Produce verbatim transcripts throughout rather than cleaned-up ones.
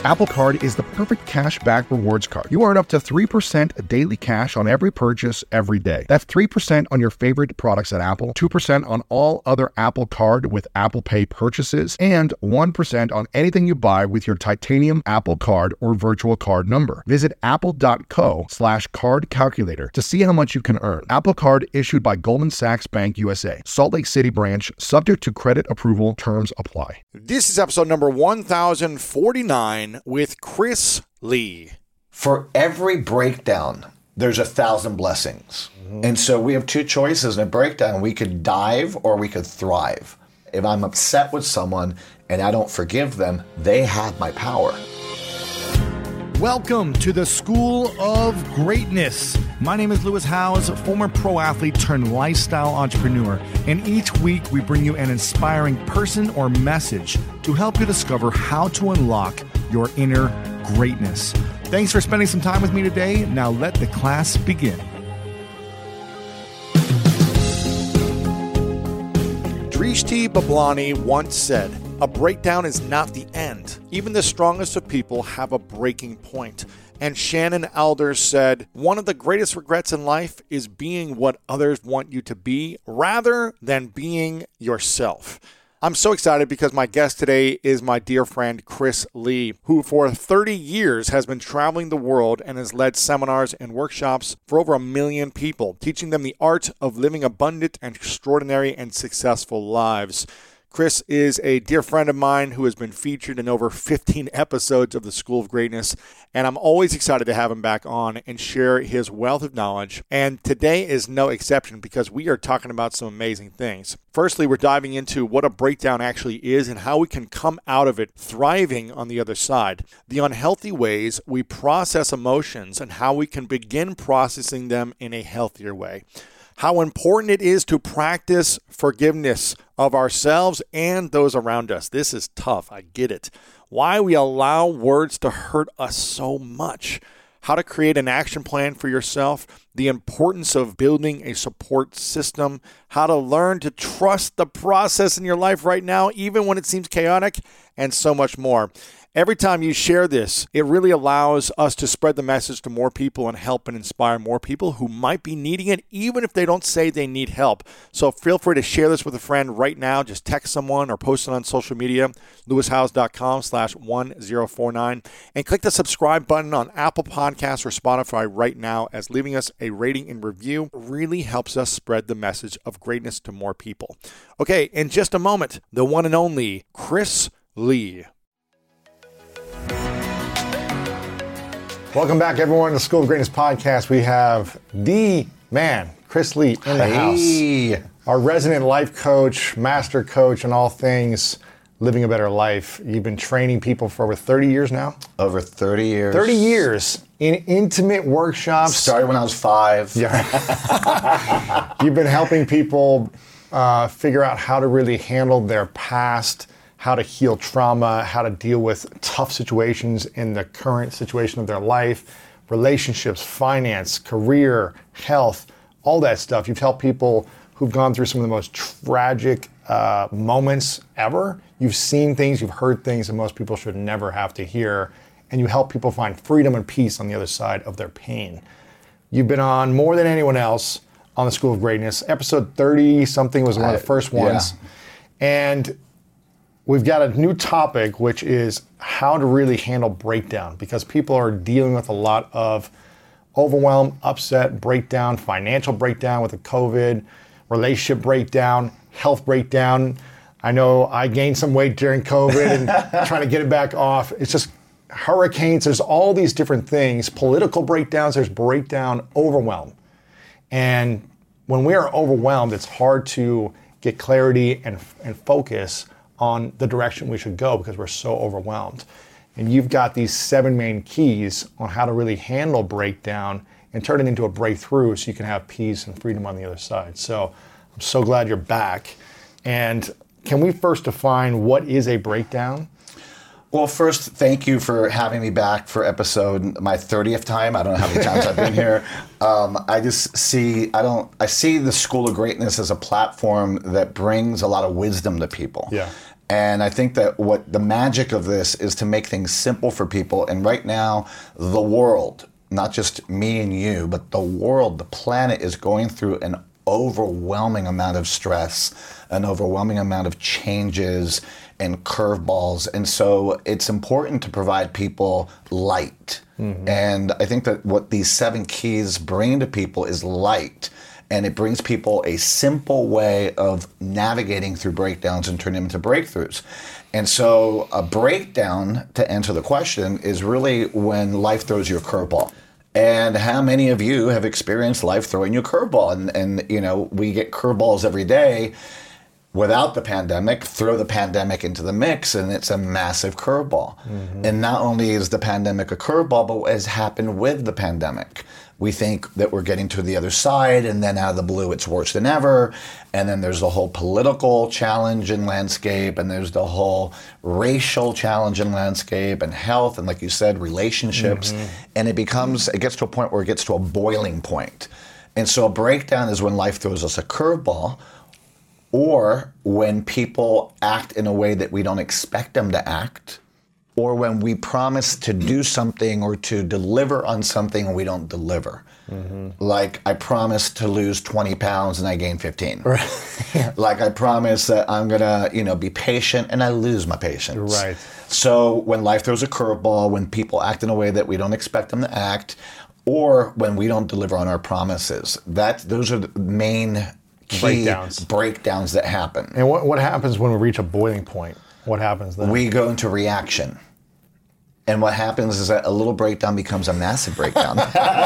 Apple Card is the perfect cash back rewards card. You earn up to three percent daily cash on every purchase every day. That's three percent on your favorite products at Apple, two percent on all other Apple Card with Apple Pay purchases, and one percent on anything you buy with your titanium Apple Card or virtual card number. Visit apple.co slash card calculator to see how much you can earn. Apple Card issued by Goldman Sachs Bank U S A. Salt Lake City branch, subject to credit approval. Terms apply. This is episode number one thousand forty-nine with Chris Lee. For every breakdown, there's a thousand blessings. Mm-hmm. And so we have two choices in a breakdown. We could dive or we could thrive. If I'm upset with someone and I don't forgive them, they have my power. Welcome to the School of Greatness. My name is Lewis Howes, former pro athlete turned lifestyle entrepreneur. And each week we bring you an inspiring person or message to help you discover how to unlock your inner greatness. Thanks for spending some time with me today. Now let the class begin. Drishti Bablani once said, "A breakdown is not the end. Even the strongest of people have a breaking point." And Shannon Alders said, "One of the greatest regrets in life is being what others want you to be rather than being yourself." I'm so excited because my guest today is my dear friend Chris Lee, who for thirty years has been traveling the world and has led seminars and workshops for over a million people, teaching them the art of living abundant and extraordinary and successful lives. Chris is a dear friend of mine who has been featured in over fifteen episodes of the School of Greatness, and I'm always excited to have him back on and share his wealth of knowledge. And today is no exception because we are talking about some amazing things. Firstly, we're diving into what a breakdown actually is and how we can come out of it thriving on the other side, the unhealthy ways we process emotions and how we can begin processing them in a healthier way. How important it is to practice forgiveness of ourselves and those around us. This is tough, I get it. Why we allow words to hurt us so much. How to create an action plan for yourself. The importance of building a support system. How to learn to trust the process in your life right now, even when it seems chaotic, and so much more. Every time you share this, it really allows us to spread the message to more people and help and inspire more people who might be needing it, even if they don't say they need help. So feel free to share this with a friend right now. Just text someone or post it on social media, lewishowes.com slash 1049. And click the subscribe button on Apple Podcasts or Spotify right now, as leaving us a rating and review really helps us spread the message of greatness to more people. Okay, in just a moment, the one and only Chris Lee. Welcome back, everyone, to the School of Greatness podcast. We have the man, Chris Lee, in the hey. house. Our resident life coach, master coach on all things living a better life. You've been training people for over thirty years now? Over thirty years. thirty years in intimate workshops. Started when I was five. Yeah. You've been helping people uh, figure out how to really handle their past, how to heal trauma, how to deal with tough situations in the current situation of their life, relationships, finance, career, health, all that stuff. You've helped people who've gone through some of the most tragic uh, moments ever. You've seen things, you've heard things that most people should never have to hear, and you help people find freedom and peace on the other side of their pain. You've been on more than anyone else on the School of Greatness. Episode thirty-something was one of the first ones. Yeah. And we've got a new topic, which is how to really handle breakdown, because people are dealing with a lot of overwhelm, upset, breakdown, financial breakdown with the COVID, relationship breakdown, health breakdown. I know I gained some weight during COVID and trying to get it back off. It's just hurricanes. There's all these different things, political breakdowns. There's breakdown, overwhelm. And when we are overwhelmed, it's hard to get clarity and, and focus on the direction we should go because we're so overwhelmed. And you've got these seven main keys on how to really handle breakdown and turn it into a breakthrough so you can have peace and freedom on the other side. So I'm so glad you're back. And can we first define what is a breakdown? Well, first, thank you for having me back for episode, my thirtieth time. I don't know how many times I've been here. Um, I just see, I don't, I see the School of Greatness as a platform that brings a lot of wisdom to people. Yeah. And I think that what the magic of this is to make things simple for people. And right now, the world, not just me and you, but the world, the planet is going through an overwhelming amount of stress, an overwhelming amount of changes and curveballs. And so it's important to provide people light. Mm-hmm. And I think that what these seven keys bring to people is light. And it brings people a simple way of navigating through breakdowns and turning them into breakthroughs. And so a breakdown, to answer the question, is really when life throws you a curveball. And how many of you have experienced life throwing you a curveball? And, and you know, we get curveballs every day. Without the pandemic, throw the pandemic into the mix, and it's a massive curveball. Mm-hmm. And not only is the pandemic a curveball, but what has happened with the pandemic. We think that we're getting to the other side, and then out of the blue, it's worse than ever. And then there's the whole political challenge and landscape, and there's the whole racial challenge and landscape, and health, and like you said, relationships. Mm-hmm. And it becomes, it gets to a point where it gets to a boiling point. And so a breakdown is when life throws us a curveball, or when people act in a way that we don't expect them to act, or when we promise to do something or to deliver on something and we don't deliver. Mm-hmm. Like I promised to lose twenty pounds and I gain fifteen. Right. Like I promised that I'm gonna, you know, be patient and I lose my patience. Right. So when life throws a curveball, when people act in a way that we don't expect them to act, or when we don't deliver on our promises, that those are the main key breakdowns. breakdowns that happen. And what what happens when we reach a boiling point? What happens then? We go into reaction. And what happens is that a little breakdown becomes a massive breakdown.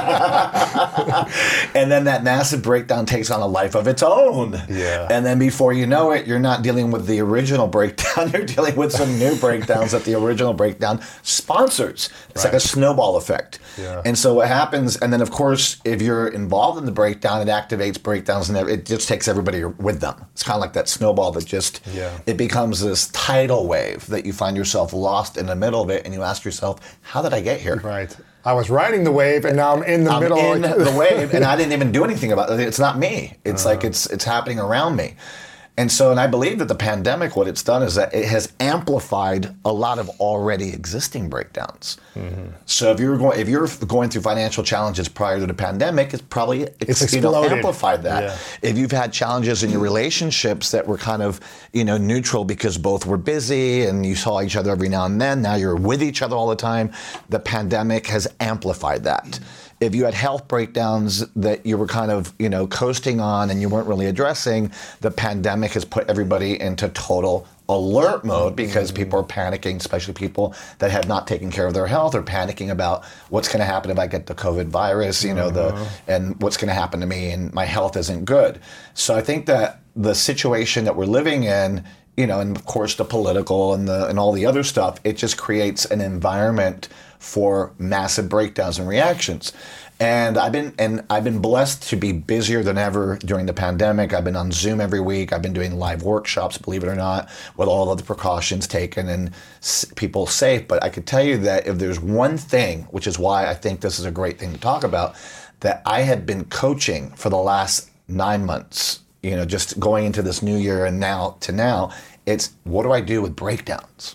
And then that massive breakdown takes on a life of its own. Yeah. And then before you know it, you're not dealing with the original breakdown. You're dealing with some new breakdowns that the original breakdown sponsors. It's right. Like a snowball effect. Yeah. And so what happens, and then of course, if you're involved in the breakdown, it activates breakdowns and it just takes everybody with them. It's kind of like that snowball that just, yeah. it becomes this tidal wave that you find yourself lost in the middle of it and you ask yourself, how did I get here? Right. I was riding the wave and now I'm in the I'm middle in of the wave and I didn't even do anything about it. It's not me. It's uh-huh. like it's it's happening around me. And so, and I believe that the pandemic, what it's done is that it has amplified a lot of already existing breakdowns. Mm-hmm. So if you're going, if you're going through financial challenges prior to the pandemic, it's probably it's you know, amplified that. Yeah. If you've had challenges in your relationships that were kind of, you know, neutral because both were busy and you saw each other every now and then, now you're with each other all the time, the pandemic has amplified that. Mm-hmm. If you had health breakdowns that you were kind of, you know, coasting on and you weren't really addressing, the pandemic has put everybody into total alert mode because mm-hmm. people are panicking, especially people that have not taken care of their health or panicking about what's going to happen if I get the COVID virus, you know, mm-hmm. the and what's going to happen to me and my health isn't good. So I think that the situation that we're living in, you know, and of course the political and the and all the other stuff, it just creates an environment for massive breakdowns and reactions. And I've been and I've been blessed to be busier than ever during the pandemic. I've been on Zoom every week. I've been doing live workshops, believe it or not, with all of the precautions taken and s- people safe. But I could tell you that if there's one thing, which is why I think this is a great thing to talk about, that I had been coaching for the last nine months, you know, just going into this new year and now to now, it's what do I do with breakdowns?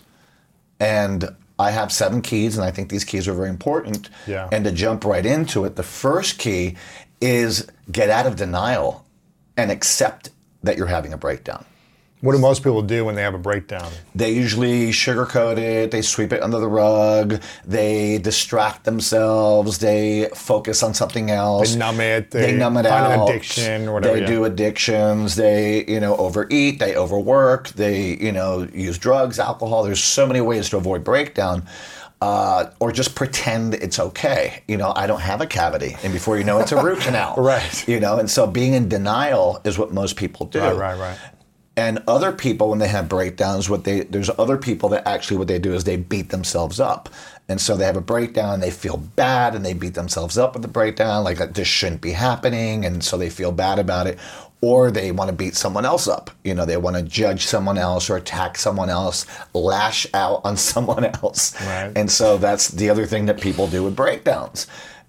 And I have seven keys, and I think these keys are very important. Yeah. And to jump right into it, the first key is get out of denial and accept that you're having a breakdown. What do most people do when they have a breakdown? They usually sugarcoat it, they sweep it under the rug, they distract themselves, they focus on something else. They numb it, they, they numb it find out. an addiction or whatever. They yeah. do addictions, they, you know, overeat, they overwork, they, you know, use drugs, alcohol. There's so many ways to avoid breakdown. Uh, or just pretend it's okay. You know, I don't have a cavity. And before you know, it's a root canal. Right. You know, and so being in denial is what most people do. Right, right, right. And other people, when they have breakdowns, what they there's other people that actually what they do is they beat themselves up. And so they have a breakdown, they feel bad, and they beat themselves up with the breakdown, like this shouldn't be happening, and so they feel bad about it. Or they want to beat someone else up. You know, they want to judge someone else or attack someone else, lash out on someone else. Right. And so that's the other thing that people do with breakdowns.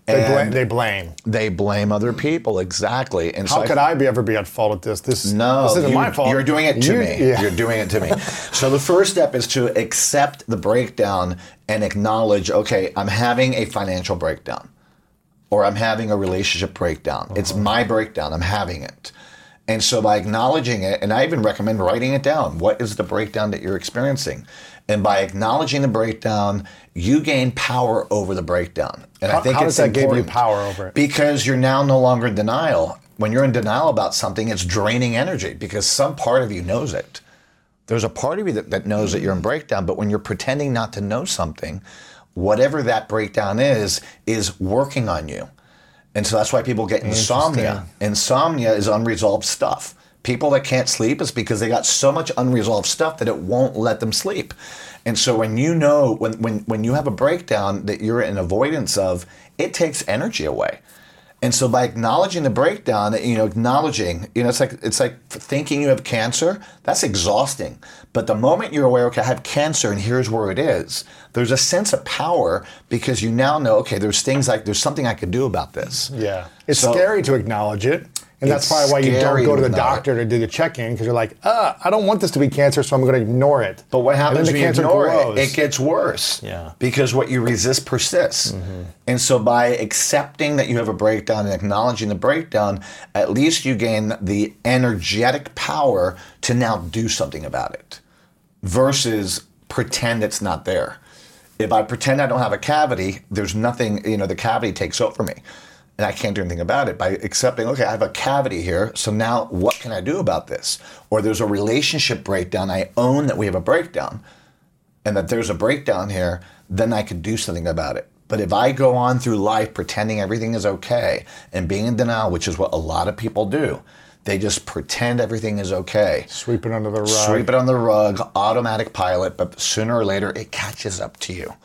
They, bla- And they blame. they blame other people, exactly. And How so could I be ever be at fault at this? This, No, this isn't you, my fault. You're doing it to You- me. yeah. You're doing it to me. So the first step is to accept the breakdown and acknowledge, okay, I'm having a financial breakdown or I'm having a relationship breakdown. Uh-huh. It's my breakdown. I'm having it. And so by acknowledging it, and I even recommend writing it down, what is the breakdown that you're experiencing? And by acknowledging the breakdown, you gain power over the breakdown. And How, I think how it's does that give you important power over it? because you're now no longer in denial. When you're in denial about something, it's draining energy because some part of you knows it. There's a part of you that, that knows that you're in breakdown, but when you're pretending not to know something, whatever that breakdown is, is working on you. And so that's why people get insomnia. Insomnia is unresolved stuff. People that can't sleep is because they got so much unresolved stuff that it won't let them sleep. And so when you know, when, when, when you have a breakdown that you're in avoidance of, it takes energy away. And so by acknowledging the breakdown, you know, acknowledging, you know, it's like it's like thinking you have cancer, that's exhausting. But the moment you're aware, okay, I have cancer and here's where it is, there's a sense of power because you now know, okay, there's things like, there's something I could do about this. Yeah. It's So- scary to acknowledge it. And that's It's probably why you don't scary go to to the acknowledge doctor to do the check-in because you're like, uh, I don't want this to be cancer, so I'm going to ignore it. But what happens and when then the you cancer ignore grows. it? It gets worse. Yeah. Because what you resist persists. Mm-hmm. And so by accepting that you have a breakdown and acknowledging the breakdown, at least you gain the energetic power to now do something about it versus pretend it's not there. If I pretend I don't have a cavity, there's nothing, you know, the cavity takes over me. And I can't do anything about it. By accepting, okay, I have a cavity here, so now what can I do about this? Or there's a relationship breakdown, I own that we have a breakdown, and that there's a breakdown here, then I could do something about it. But if I go on through life pretending everything is okay and being in denial, which is what a lot of people do, they just pretend everything is okay. Sweep it under the rug. Sweep it on the rug, automatic pilot, but sooner or later it catches up to you.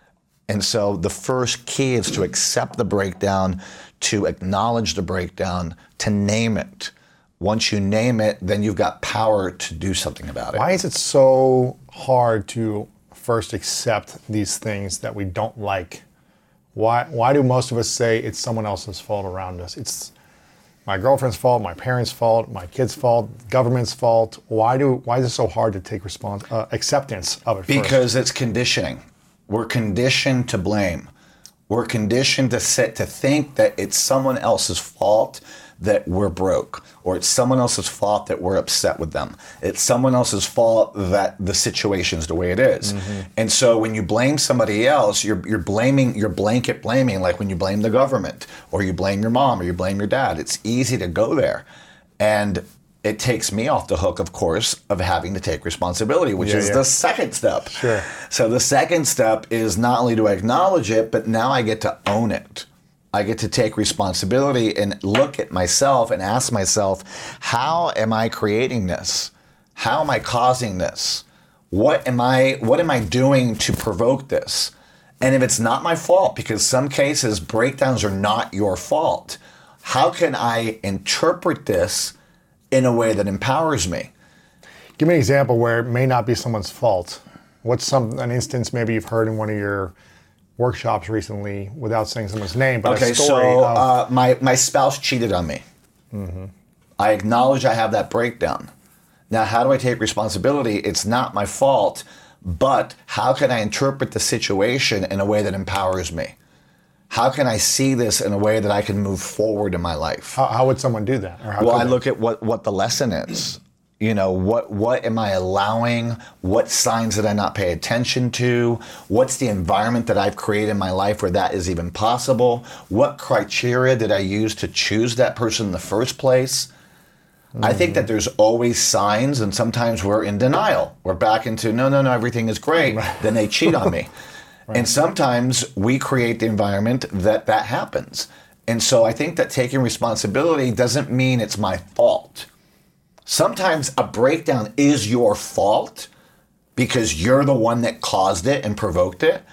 And so the first key is to accept the breakdown, to acknowledge the breakdown, to name it. Once you name it, then you've got power to do something about it. Why is it so hard to first accept these things that we don't like? Why why do most of us say it's someone else's fault around us? It's my girlfriend's fault, my parents' fault, my kid's fault, government's fault. Why do why is it so hard to take respons- uh, acceptance of it first? Because it's conditioning. We're conditioned to blame. We're conditioned to sit to think that it's someone else's fault that we're broke, or it's someone else's fault that we're upset with them. It's someone else's fault that the situation's the way it is. Mm-hmm. And so when you blame somebody else, you're you're blaming, you're blanket blaming, like when you blame the government, or you blame your mom, or you blame your dad. It's easy to go there. And it takes me off the hook, of course, of having to take responsibility, which Yeah, is yeah. the second step. Sure. So the second step is not only to acknowledge it, but now I get to own it. I get to take responsibility and look at myself and ask myself, how am I creating this? How am I causing this? What am I, what am I doing to provoke this? And if it's not my fault, because some cases breakdowns are not your fault, how can I interpret this in a way that empowers me? Give me an example where it may not be someone's fault. What's some an instance maybe you've heard in one of your workshops recently, without saying someone's name, but Okay, a story so of, uh, my, my spouse cheated on me. Mm-hmm. I acknowledge I have that breakdown. Now, how do I take responsibility? It's not my fault, but how can I interpret the situation in a way that empowers me? How can I see this in a way that I can move forward in my life? how, how would someone do that? Or how Well, could I they? look at what, what the lesson is. You know, what what am I allowing? What signs did I not pay attention to? What's the environment that I've created in my life where that is even possible? What criteria did I use to choose that person in the first place? Mm-hmm. I think that there's always signs, and sometimes we're in denial. We're back into, no, no, no, everything is great. Right. Then they cheat on me. Right. And sometimes we create the environment that that happens. And so I think that taking responsibility doesn't mean it's my fault. Sometimes a breakdown is your fault because you're the one that caused it and provoked it,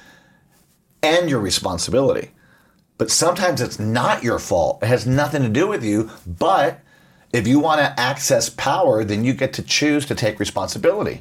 and your responsibility. But sometimes it's not your fault. It has nothing to do with you. But if you want to access power, then you get to choose to take responsibility.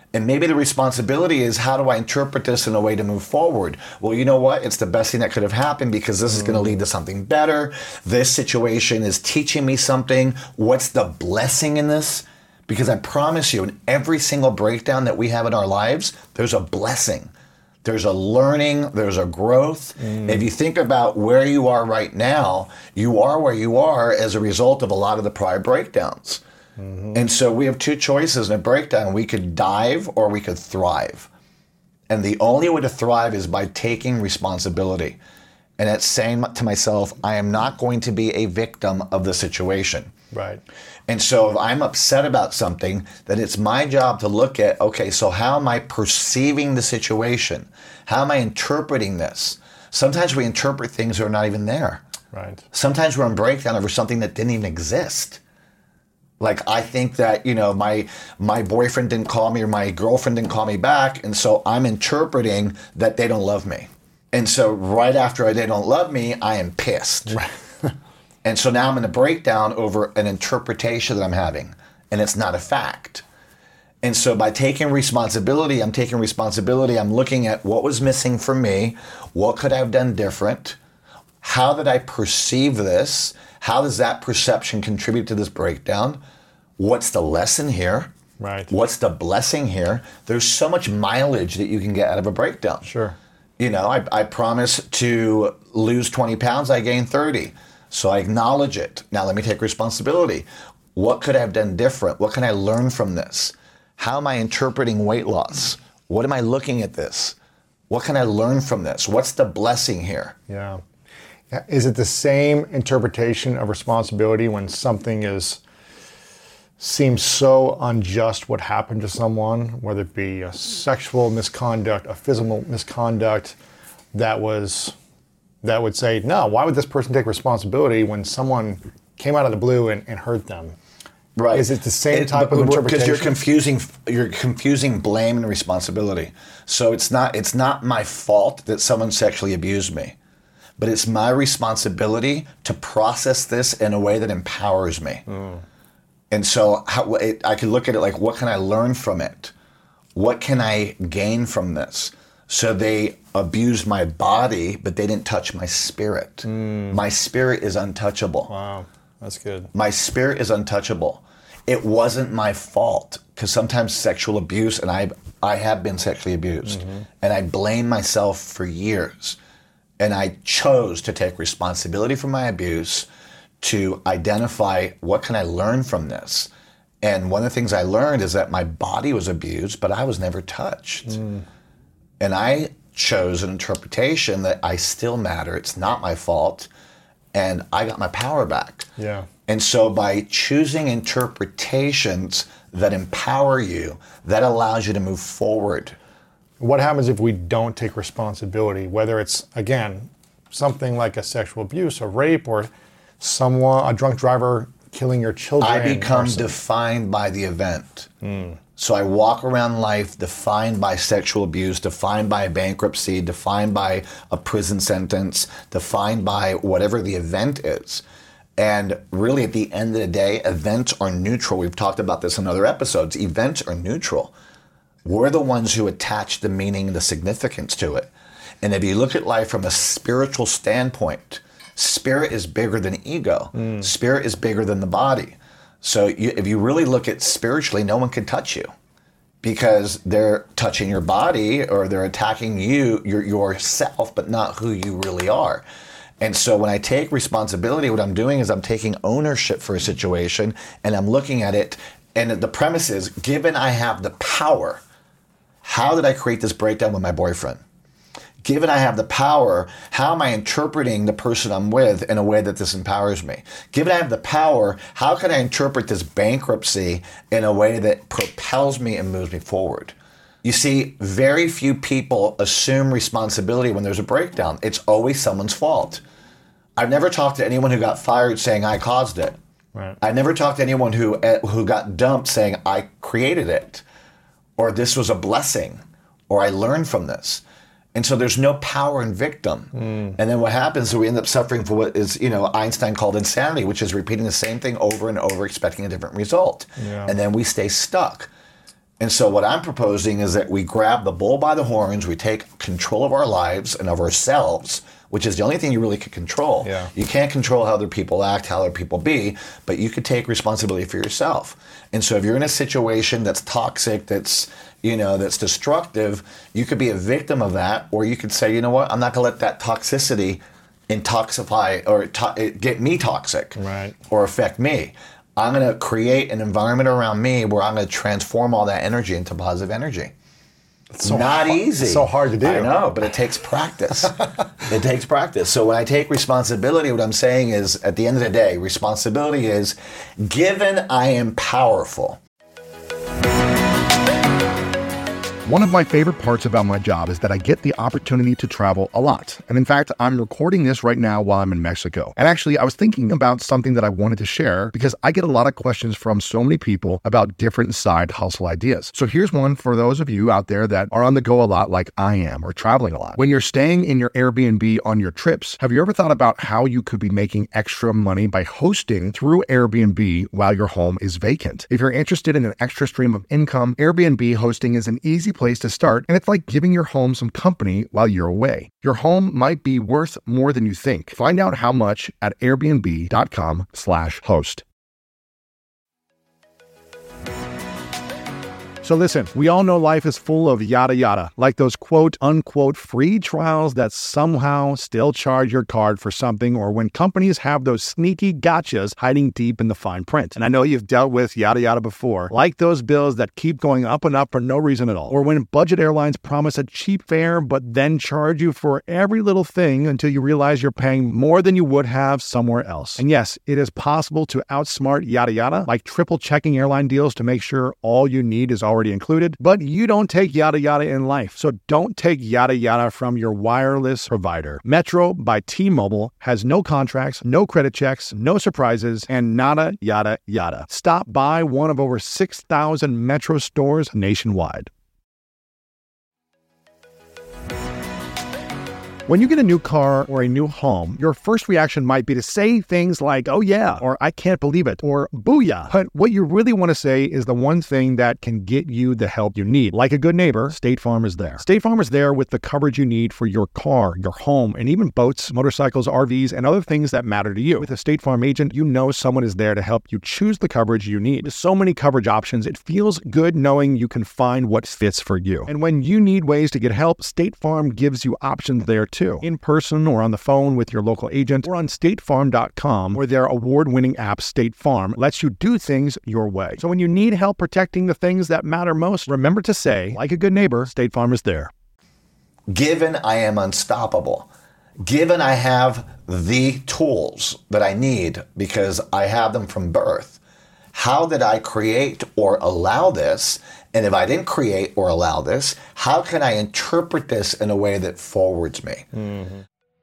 And maybe the responsibility is, how do I interpret this in a way to move forward? Well, you know what? It's the best thing that could have happened because this is going to lead to something better. This situation is teaching me something. What's the blessing in this? Because I promise you, in every single breakdown that we have in our lives, there's a blessing. There's a learning, there's a growth. Mm. If you think about where you are right now, you are where you are as a result of a lot of the prior breakdowns. Mm-hmm. And so we have two choices in a breakdown. We could dive or we could thrive. And the only way to thrive is by taking responsibility. And it's saying to myself, I am not going to be a victim of the situation. Right. And so if I'm upset about something, then it's my job to look at, okay, so how am I perceiving the situation? How am I interpreting this? Sometimes we interpret things that are not even there. Right. Sometimes we're in breakdown over something that didn't even exist. Like, I think that, you know, my my boyfriend didn't call me or my girlfriend didn't call me back, and so I'm interpreting that they don't love me. And so right after they don't love me, I am pissed. Right. And so now I'm in a breakdown over an interpretation that I'm having, and it's not a fact. And so by taking responsibility, I'm taking responsibility, I'm looking at what was missing for me, what could I have done different, how did I perceive this, how does that perception contribute to this breakdown, what's the lesson here, right? What's the blessing here. There's so much mileage that you can get out of a breakdown. Sure. You know, I, I promised to lose twenty pounds, I gained thirty. So I acknowledge it. Now let me take responsibility. What could I have done different? What can I learn from this? How am I interpreting weight loss? What am I looking at this? What can I learn from this? What's the blessing here? Yeah. Is it the same interpretation of responsibility when something is seems so unjust what happened to someone, whether it be a sexual misconduct, a physical misconduct, that was that would say, no, why would this person take responsibility when someone came out of the blue and, and hurt them? Right. Is it the same it, type of interpretation? Because you're confusing you're confusing blame and responsibility. So it's not it's not my fault that someone sexually abused me, but it's my responsibility to process this in a way that empowers me. Mm. And so how, it, I can look at it like, what can I learn from it? What can I gain from this? So they abused my body, but they didn't touch my spirit. Mm. My spirit is untouchable. Wow, that's good. My spirit is untouchable. It wasn't my fault, because sometimes sexual abuse, and I I have been sexually abused, mm-hmm. and I blame myself for years. And I chose to take responsibility for my abuse, to identify what can I learn from this. And one of the things I learned is that my body was abused, but I was never touched. Mm. And I chose an interpretation that I still matter, it's not my fault, and I got my power back. Yeah. And so by choosing interpretations that empower you, that allows you to move forward. What happens if we don't take responsibility, whether it's, again, something like a sexual abuse, a rape, or someone, a drunk driver killing your children? I become defined by the event. Mm. So I walk around life defined by sexual abuse, defined by bankruptcy, defined by a prison sentence, defined by whatever the event is. And really, at the end of the day, events are neutral. We've talked about this in other episodes. Events are neutral. We're the ones who attach the meaning, the significance to it. And if you look at life from a spiritual standpoint, spirit is bigger than ego. Mm. Spirit is bigger than the body. So you, if you really look at spiritually, no one can touch you because they're touching your body or they're attacking you, your, yourself, but not who you really are. And so when I take responsibility, what I'm doing is I'm taking ownership for a situation and I'm looking at it. And the premise is, given I have the power, how did I create this breakdown with my boyfriend? Given I have the power, how am I interpreting the person I'm with in a way that this empowers me? Given I have the power, how can I interpret this bankruptcy in a way that propels me and moves me forward? You see, very few people assume responsibility when there's a breakdown. It's always someone's fault. I've never talked to anyone who got fired saying I caused it. Right. I never talked to anyone who who got dumped saying I created it, or this was a blessing, or I learned from this. And so there's no power in victim. Mm. And then what happens is we end up suffering for what is, you know, Einstein called insanity, which is repeating the same thing over and over, expecting a different result. Yeah. And then we stay stuck. And so what I'm proposing is that we grab the bull by the horns, we take control of our lives and of ourselves, which is the only thing you really can control. Yeah. You can't control how other people act, how other people be, but you could take responsibility for yourself. And so if you're in a situation that's toxic, that's, you know, that's destructive, you could be a victim of that, or you could say, you know what, I'm not gonna let that toxicity intoxify or to- get me toxic, right, or affect me. I'm going to create an environment around me where I'm going to transform all that energy into positive energy. It's so not hard, easy. It's so hard to do. I know, but it takes practice. It takes practice. So when I take responsibility, what I'm saying is, at the end of the day, responsibility is, given I am powerful. One of my favorite parts about my job is that I get the opportunity to travel a lot. And in fact, I'm recording this right now while I'm in Mexico. And actually, I was thinking about something that I wanted to share because I get a lot of questions from so many people about different side hustle ideas. So here's one for those of you out there that are on the go a lot like I am, or traveling a lot. When you're staying in your Airbnb on your trips, have you ever thought about how you could be making extra money by hosting through Airbnb while your home is vacant? If you're interested in an extra stream of income, Airbnb hosting is an easy place to start, and it's like giving your home some company while you're away. Your home might be worth more than you think. Find out how much at airbnb.com slash host. So listen, we all know life is full of yada yada, like those quote unquote free trials that somehow still charge your card for something, or when companies have those sneaky gotchas hiding deep in the fine print. And I know you've dealt with yada yada before, like those bills that keep going up and up for no reason at all, or when budget airlines promise a cheap fare but then charge you for every little thing until you realize you're paying more than you would have somewhere else. And yes, it is possible to outsmart yada yada, like triple checking airline deals to make sure all you need is already included, but you don't take yada yada in life. So don't take yada yada from your wireless provider. Metro by T-Mobile has no contracts, no credit checks, no surprises, and nada yada yada. Stop by one of over six thousand Metro stores nationwide. When you get a new car or a new home, your first reaction might be to say things like, oh yeah, or I can't believe it, or booyah. But what you really want to say is the one thing that can get you the help you need. Like a good neighbor, State Farm is there. State Farm is there with the coverage you need for your car, your home, and even boats, motorcycles, R Vs, and other things that matter to you. With a State Farm agent, you know someone is there to help you choose the coverage you need. With so many coverage options, it feels good knowing you can find what fits for you. And when you need ways to get help, State Farm gives you options there too. Too. In person or on the phone with your local agent, or on state farm dot com, where their award-winning app State Farm lets you do things your way. So when you need help protecting the things that matter most, remember to say, like a good neighbor, State Farm is there. Given I am unstoppable, given I have the tools that I need because I have them from birth, how did I create or allow this? And if I didn't create or allow this, how can I interpret this in a way that forwards me? Mm-hmm.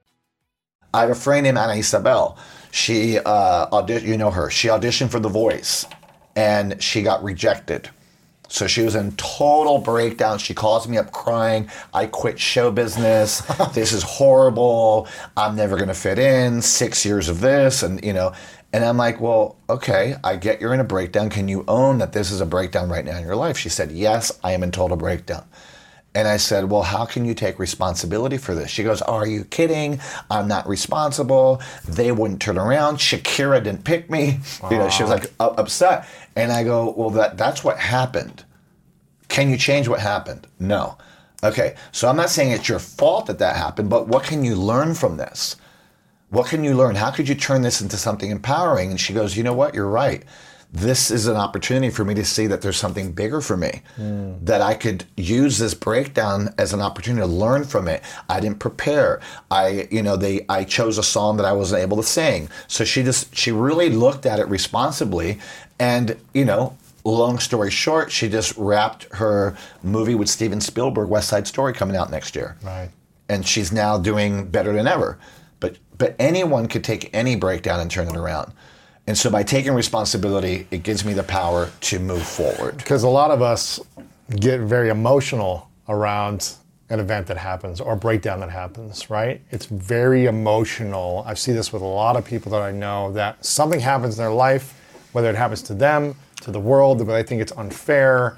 I have a friend named Ana Isabel. She, uh, audi- you know her, she auditioned for The Voice and she got rejected. So she was in total breakdown. She calls me up crying, I quit show business. This is horrible. I'm never going to fit in. Six years of this. And, you know, and I'm like, well, okay, I get you're in a breakdown. Can you own that this is a breakdown right now in your life? She said, yes, I am in total breakdown. And I said, well, how can you take responsibility for this? She goes, oh, are you kidding? I'm not responsible. They wouldn't turn around. Shakira didn't pick me. Aww. You know, she was like u- upset. And I go, well, that that's what happened. Can you change what happened? No. Okay, so I'm not saying it's your fault that that happened, but what can you learn from this? What can you learn? How could you turn this into something empowering? And she goes, you know what? You're right. This is an opportunity for me to see that there's something bigger for me, mm. that I could use this breakdown as an opportunity to learn from it. I didn't prepare. I, you know, they, I chose a song that I wasn't able to sing. So she just, she really looked at it responsibly. And, you know, long story short, she just wrapped her movie with Steven Spielberg, West Side Story, coming out next year. Right. And she's now doing better than ever. But but anyone could take any breakdown and turn it around. And so by taking responsibility, it gives me the power to move forward. Because a lot of us get very emotional around an event that happens or a breakdown that happens, right? It's very emotional. I see this with a lot of people that I know, that something happens in their life, whether it happens to them, to the world, but they think it's unfair.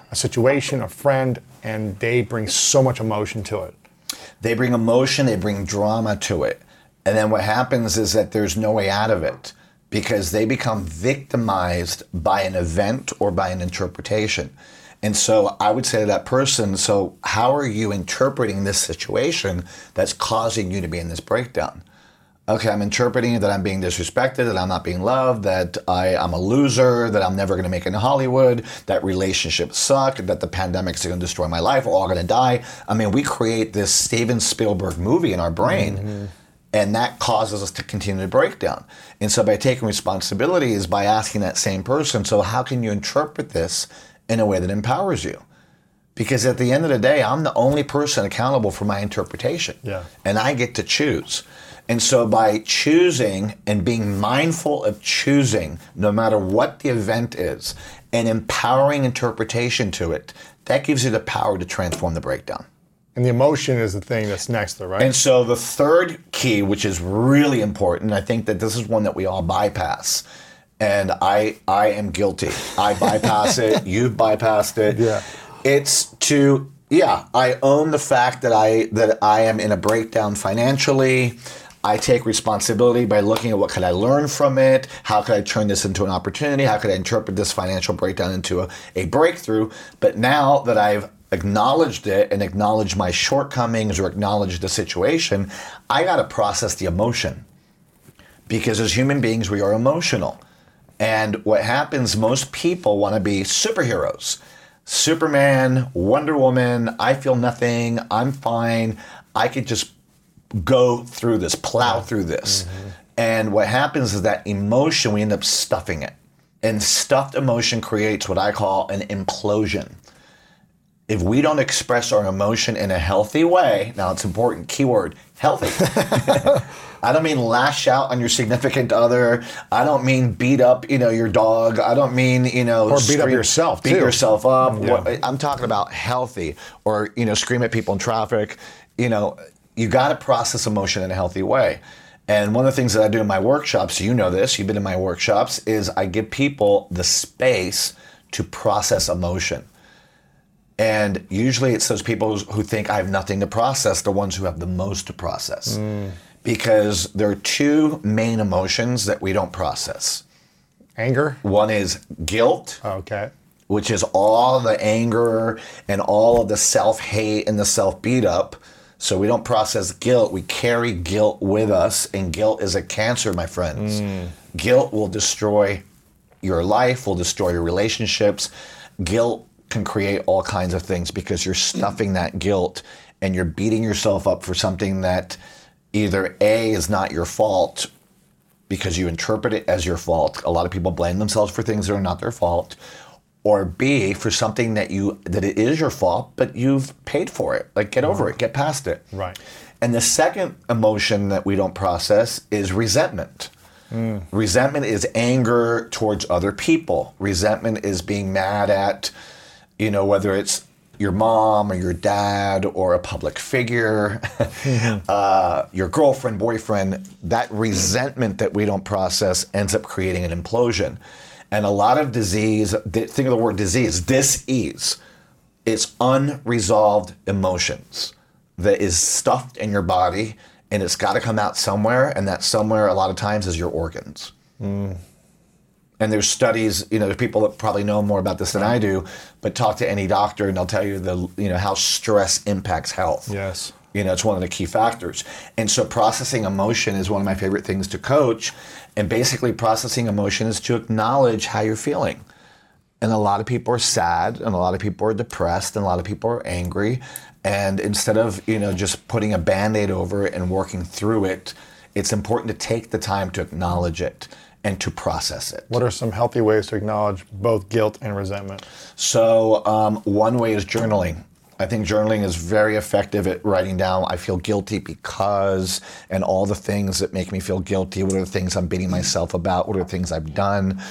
a situation, a friend, and they bring so much emotion to it. They bring emotion, they bring drama to it. And then what happens is that there's no way out of it because they become victimized by an event or by an interpretation. And so I would say to that person, so how are you interpreting this situation that's causing you to be in this breakdown? Okay, I'm interpreting it that I'm being disrespected, that I'm not being loved, that I, I'm a loser, that I'm never going to make it in Hollywood, that relationships suck, that the pandemic's going to destroy my life, we're all going to die. I mean, we create this Steven Spielberg movie in our brain, mm-hmm. and that causes us to continue to break down. And so by taking responsibility is by asking that same person, so how can you interpret this in a way that empowers you? Because at the end of the day, I'm the only person accountable for my interpretation, yeah. and I get to choose. And so by choosing and being mindful of choosing, no matter what the event is, and empowering interpretation to it, that gives you the power to transform the breakdown. And the emotion is the thing that's next though, right? And so the third key, which is really important, I think that this is one that we all bypass. And I I am guilty. I bypass it, you've bypassed it. Yeah. It's to, yeah, I own the fact that I that I am in a breakdown financially. I take responsibility by looking at what could I learn from it, how could I turn this into an opportunity, how could I interpret this financial breakdown into a, a breakthrough. But now that I've acknowledged it and acknowledged my shortcomings or acknowledged the situation, I got to process the emotion. Because as human beings, we are emotional. And what happens, most people want to be superheroes. Superman, Wonder Woman, I feel nothing, I'm fine, I could just go through this, plow through this. Mm-hmm. And what happens is that emotion, we end up stuffing it. And stuffed emotion creates what I call an implosion. If we don't express our emotion in a healthy way, now it's important, keyword, healthy. I don't mean lash out on your significant other. I don't mean beat up, you know, your dog. I don't mean, you know, or beat scream, up yourself, beat too. yourself up. Yeah. I'm talking about healthy, or, you know, scream at people in traffic. You know, you got to process emotion in a healthy way. And one of the things that I do in my workshops, you know this, you've been in my workshops, is I give people the space to process emotion. And usually it's those people who think I have nothing to process, the ones who have the most to process. Mm. Because there are two main emotions that we don't process. Anger? One is guilt. Okay. Which is all the anger and all of the self-hate and the self-beat-up. So we don't process guilt. We carry guilt with us, and guilt is a cancer, my friends. Mm. Guilt will destroy your life, will destroy your relationships. Guilt can create all kinds of things because you're stuffing that guilt and you're beating yourself up for something that either A, is not your fault because you interpret it as your fault. A lot of people blame themselves for things that are not their fault. Or B, for something that you that it is your fault, but you've paid for it. Like, get over it, get past it. Right. And the second emotion that we don't process is resentment. Mm. Resentment is anger towards other people. Resentment is being mad at, you know, whether it's your mom or your dad or a public figure, mm-hmm. uh, your girlfriend, boyfriend. That resentment that we don't process ends up creating an implosion. And a lot of disease, think of the word disease, dis-ease. It's unresolved emotions that is stuffed in your body, and it's got to come out somewhere, and that somewhere a lot of times is your organs. Mm. And there's studies, you know, there's people that probably know more about this than I do, but talk to any doctor and they'll tell you the, you know, how stress impacts health. Yes. You know, it's one of the key factors. And so processing emotion is one of my favorite things to coach. And basically processing emotion is to acknowledge how you're feeling. And a lot of people are sad, and a lot of people are depressed, and a lot of people are angry. And instead of, you know, just putting a Band-Aid over it and working through it, it's important to take the time to acknowledge it and to process it. What are some healthy ways to acknowledge both guilt and resentment? So um, one way is journaling. I think journaling is very effective at writing down, I feel guilty because, and all the things that make me feel guilty. What are the things I'm beating myself about? What are the things I've done?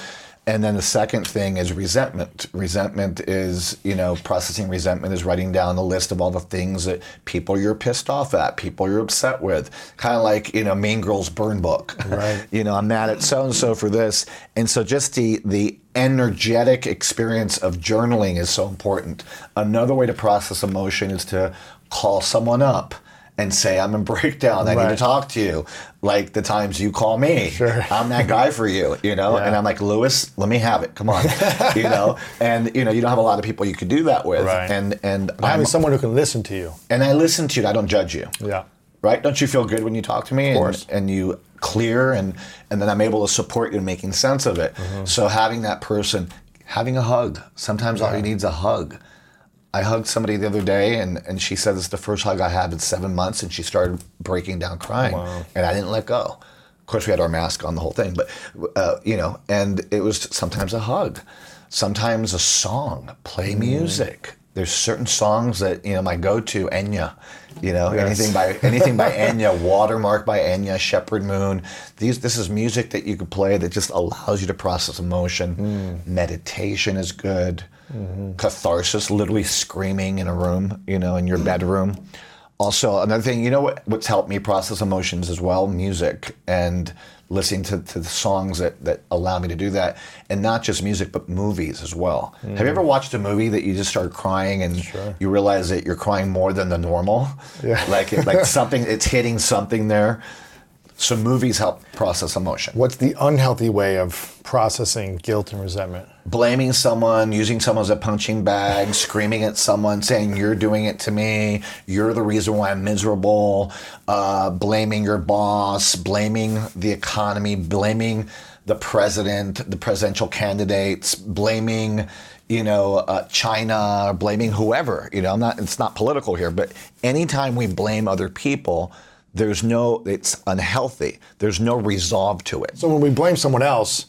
And then the second thing is resentment. Resentment is, you know, processing resentment is writing down a list of all the things that people you're pissed off at, people you're upset with. Kind of like, you know, Mean Girls burn book. Right. You know, I'm mad at so-and-so for this. And so just the, the energetic experience of journaling is so important. Another way to process emotion is to call someone up and say, I'm in breakdown, I right. need to talk to you. Like the times you call me, sure. I'm that guy for you, you know? Yeah. And I'm like, Lewis, let me have it, come on, you know? And, you know, you don't have a lot of people you could do that with. Right. And, and But having someone who can listen to you. And I listen to you, I don't judge you. Yeah. Right? Don't you feel good when you talk to me? Of course. And, and you clear, and, and then I'm able to support you in making sense of it. Mm-hmm. So having that person, having a hug, sometimes yeah. all you need is a hug. I hugged somebody the other day, and, and she said, it's the first hug I had in seven months, and she started breaking down crying. Wow. And I didn't let go. Of course, we had our mask on the whole thing, but, uh, you know, and it was sometimes a hug, sometimes a song, play mm. music. There's certain songs that, you know, my go-to, Enya, you know, yes. anything by anything by Enya, Watermark by Enya, Shepherd Moon. These, this is music that you could play that just allows you to process emotion. Mm. Meditation is good. Mm-hmm. Catharsis, literally screaming in a room, you know, in your bedroom. Also, another thing, you know what, what's helped me process emotions as well? Music and listening to, to the songs that, that allow me to do that. And not just music, but movies as well. Mm. Have you ever watched a movie that you just start crying and sure. you realize that you're crying more than the normal? Yeah. Like, like something, it's hitting something there. So movies help process emotion. What's the unhealthy way of processing guilt and resentment? Blaming someone, using someone as a punching bag, screaming at someone, saying you're doing it to me, you're the reason why I'm miserable, uh, blaming your boss, blaming the economy, blaming the president, the presidential candidates, blaming, you know, uh, China, blaming whoever. You know, I'm not. It's not political here, but anytime we blame other people, there's no, it's unhealthy. There's no resolve to it. So when we blame someone else,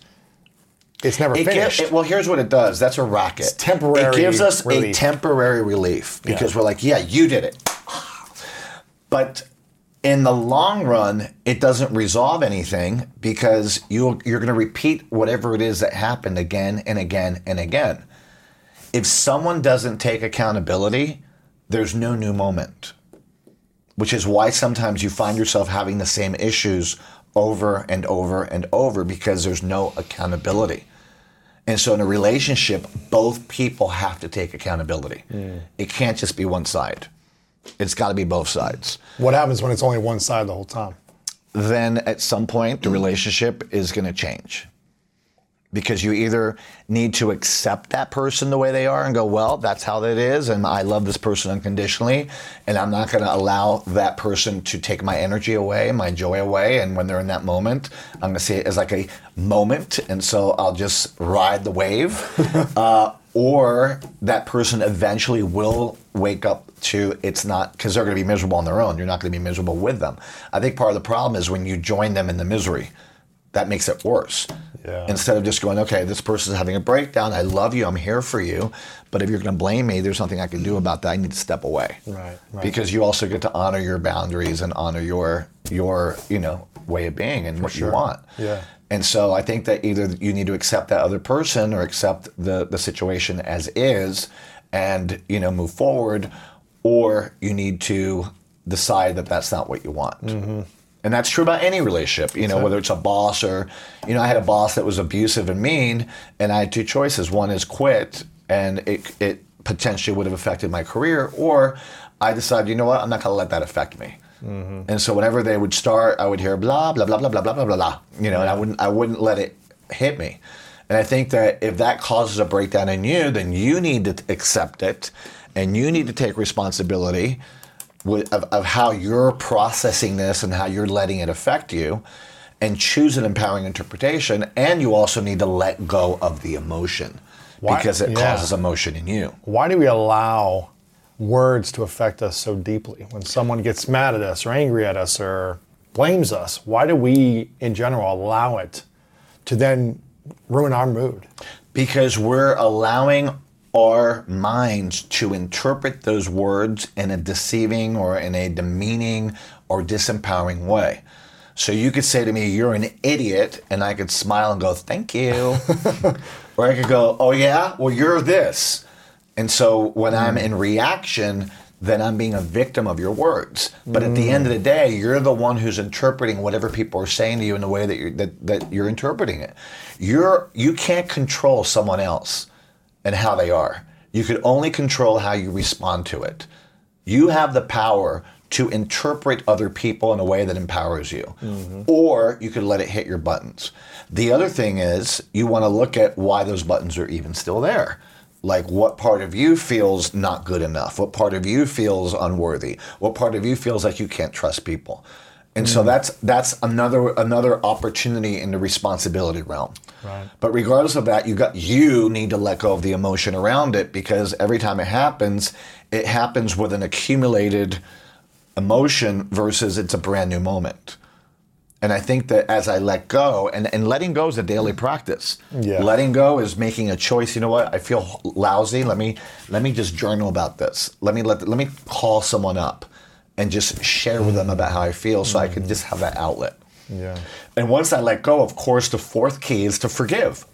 it's never it finished. Gives, it, well, here's what it does. That's a racket. It's temporary. It gives us relief. a temporary relief because yeah. we're like, yeah, you did it. But in the long run, it doesn't resolve anything because you, you're going to repeat whatever it is that happened again and again and again. If someone doesn't take accountability, there's no new moment. Which is why sometimes you find yourself having the same issues over and over and over because there's no accountability. And so in a relationship, both people have to take accountability. Mm. It can't just be one side. It's got to be both sides. What happens when it's only one side the whole time? Then at some point, the relationship is going to change. Because you either need to accept that person the way they are and go, well, that's how that is, and I love this person unconditionally, and I'm not going to allow that person to take my energy away, my joy away, and when they're in that moment, I'm going to see it as like a moment, and so I'll just ride the wave. uh, or that person eventually will wake up to it's not, because they're going to be miserable on their own. You're not going to be miserable with them. I think part of the problem is when you join them in the misery. That makes it worse. Yeah. Instead of just going, okay, this person's having a breakdown. I love you. I'm here for you. But if you're going to blame me, there's nothing I can do about that. I need to step away. Right, right. Because you also get to honor your boundaries and honor your your you know way of being and for what sure. you want. Yeah. And so I think that either you need to accept that other person or accept the the situation as is, and you know move forward, or you need to decide that that's not what you want. Mm-hmm. And that's true about any relationship, you know, exactly. Whether it's a boss or, you know, I had a boss that was abusive and mean, and I had two choices. One is quit, and it it potentially would have affected my career, or I decided, you know what, I'm not going to let that affect me. Mm-hmm. And so whenever they would start, I would hear blah, blah, blah, blah, blah, blah, blah, blah, you know, yeah. and I wouldn't, I wouldn't let it hit me. And I think that if that causes a breakdown in you, then you need to accept it, and you need to take responsibility Of, of how you're processing this and how you're letting it affect you, and choose an empowering interpretation. And you also need to let go of the emotion. Why? Because it yeah. causes emotion in you. Why do we allow words to affect us so deeply? When someone gets mad at us or angry at us or blames us, why do we in general allow it to then ruin our mood? Because we're allowing our minds to interpret those words in a deceiving or in a demeaning or disempowering way. So you could say to me, you're an idiot, and I could smile and go, thank you. Or I could go, oh yeah, well you're this. And so when mm. I'm in reaction, then I'm being a victim of your words. But mm. at the end of the day, you're the one who's interpreting whatever people are saying to you in the way that you're, that, that you're interpreting it. You're, you can't control someone else and how they are. You could only control how you respond to it. You have the power to interpret other people in a way that empowers you. Mm-hmm. Or you could let it hit your buttons. The other thing is, you want to look at why those buttons are even still there. Like, what part of you feels not good enough? What part of you feels unworthy? What part of you feels like you can't trust people? And mm. so that's that's another another opportunity in the responsibility realm. Right. But regardless of that, you got you need to let go of the emotion around it, because every time it happens, it happens with an accumulated emotion versus it's a brand new moment. And I think that as I let go, and, and letting go is a daily practice. Yeah. Letting go is making a choice. You know what? I feel lousy. Let me let me just journal about this. Let me let let me call someone up and just share with them about how I feel, so mm-hmm. I can just have that outlet. Yeah. And once I let go, of course, the fourth key is to forgive.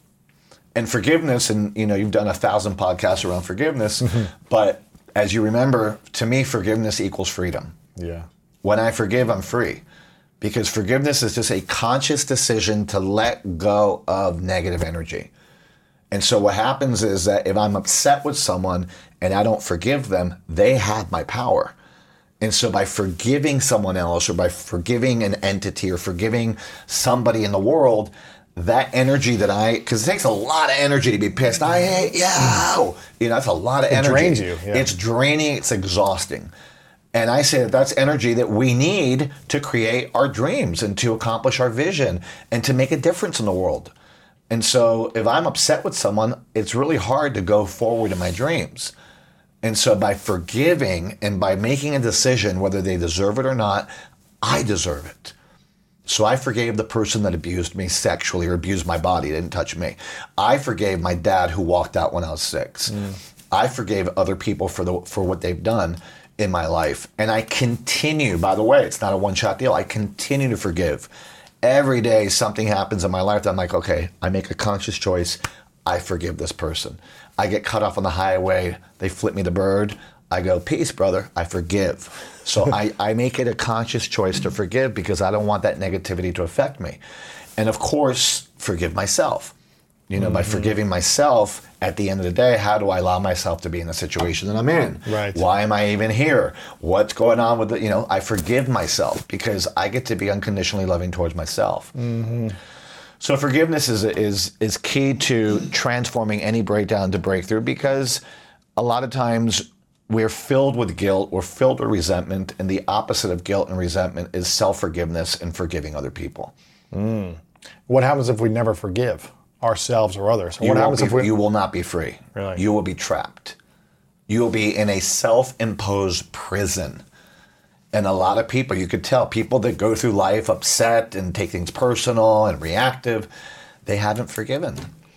And forgiveness, and you know, you've done a thousand podcasts around forgiveness, mm-hmm. but as you remember, to me, forgiveness equals freedom. Yeah. When I forgive, I'm free. Because forgiveness is just a conscious decision to let go of negative energy. And so what happens is that if I'm upset with someone and I don't forgive them, they have my power. And so by forgiving someone else, or by forgiving an entity, or forgiving somebody in the world, that energy that I, because it takes a lot of energy to be pissed. I hate you. You know, that's a lot of it energy. It drains you. Yeah. It's draining. It's exhausting. And I say that that's energy that we need to create our dreams and to accomplish our vision and to make a difference in the world. And so if I'm upset with someone, it's really hard to go forward in my dreams. And so by forgiving and by making a decision, whether they deserve it or not, I deserve it. So I forgave the person that abused me sexually or abused my body, didn't touch me. I forgave my dad who walked out when I was six. Mm. I forgave other people for the for what they've done in my life. And I continue, by the way, it's not a one-shot deal. I continue to forgive. Every day something happens in my life that I'm like, okay, I make a conscious choice. I forgive this person. I get cut off on the highway. They flip me the bird. I go, peace, brother. I forgive. So I, I make it a conscious choice to forgive, because I don't want that negativity to affect me. And of course, forgive myself. You know, mm-hmm. by forgiving myself, at the end of the day, how do I allow myself to be in the situation that I'm in? Right. Why am I even here? What's going on with it? You know, I forgive myself because I get to be unconditionally loving towards myself. Mm-hmm. So forgiveness is is is key to transforming any breakdown to breakthrough, because a lot of times we're filled with guilt, we're filled with resentment, and the opposite of guilt and resentment is self-forgiveness and forgiving other people. Mm. What happens if we never forgive ourselves or others? What you happens be, if we... You will not be free. Really? You will be trapped. You will be in a self-imposed prison. And a lot of people, you could tell, people that go through life upset and take things personal and reactive, they haven't forgiven.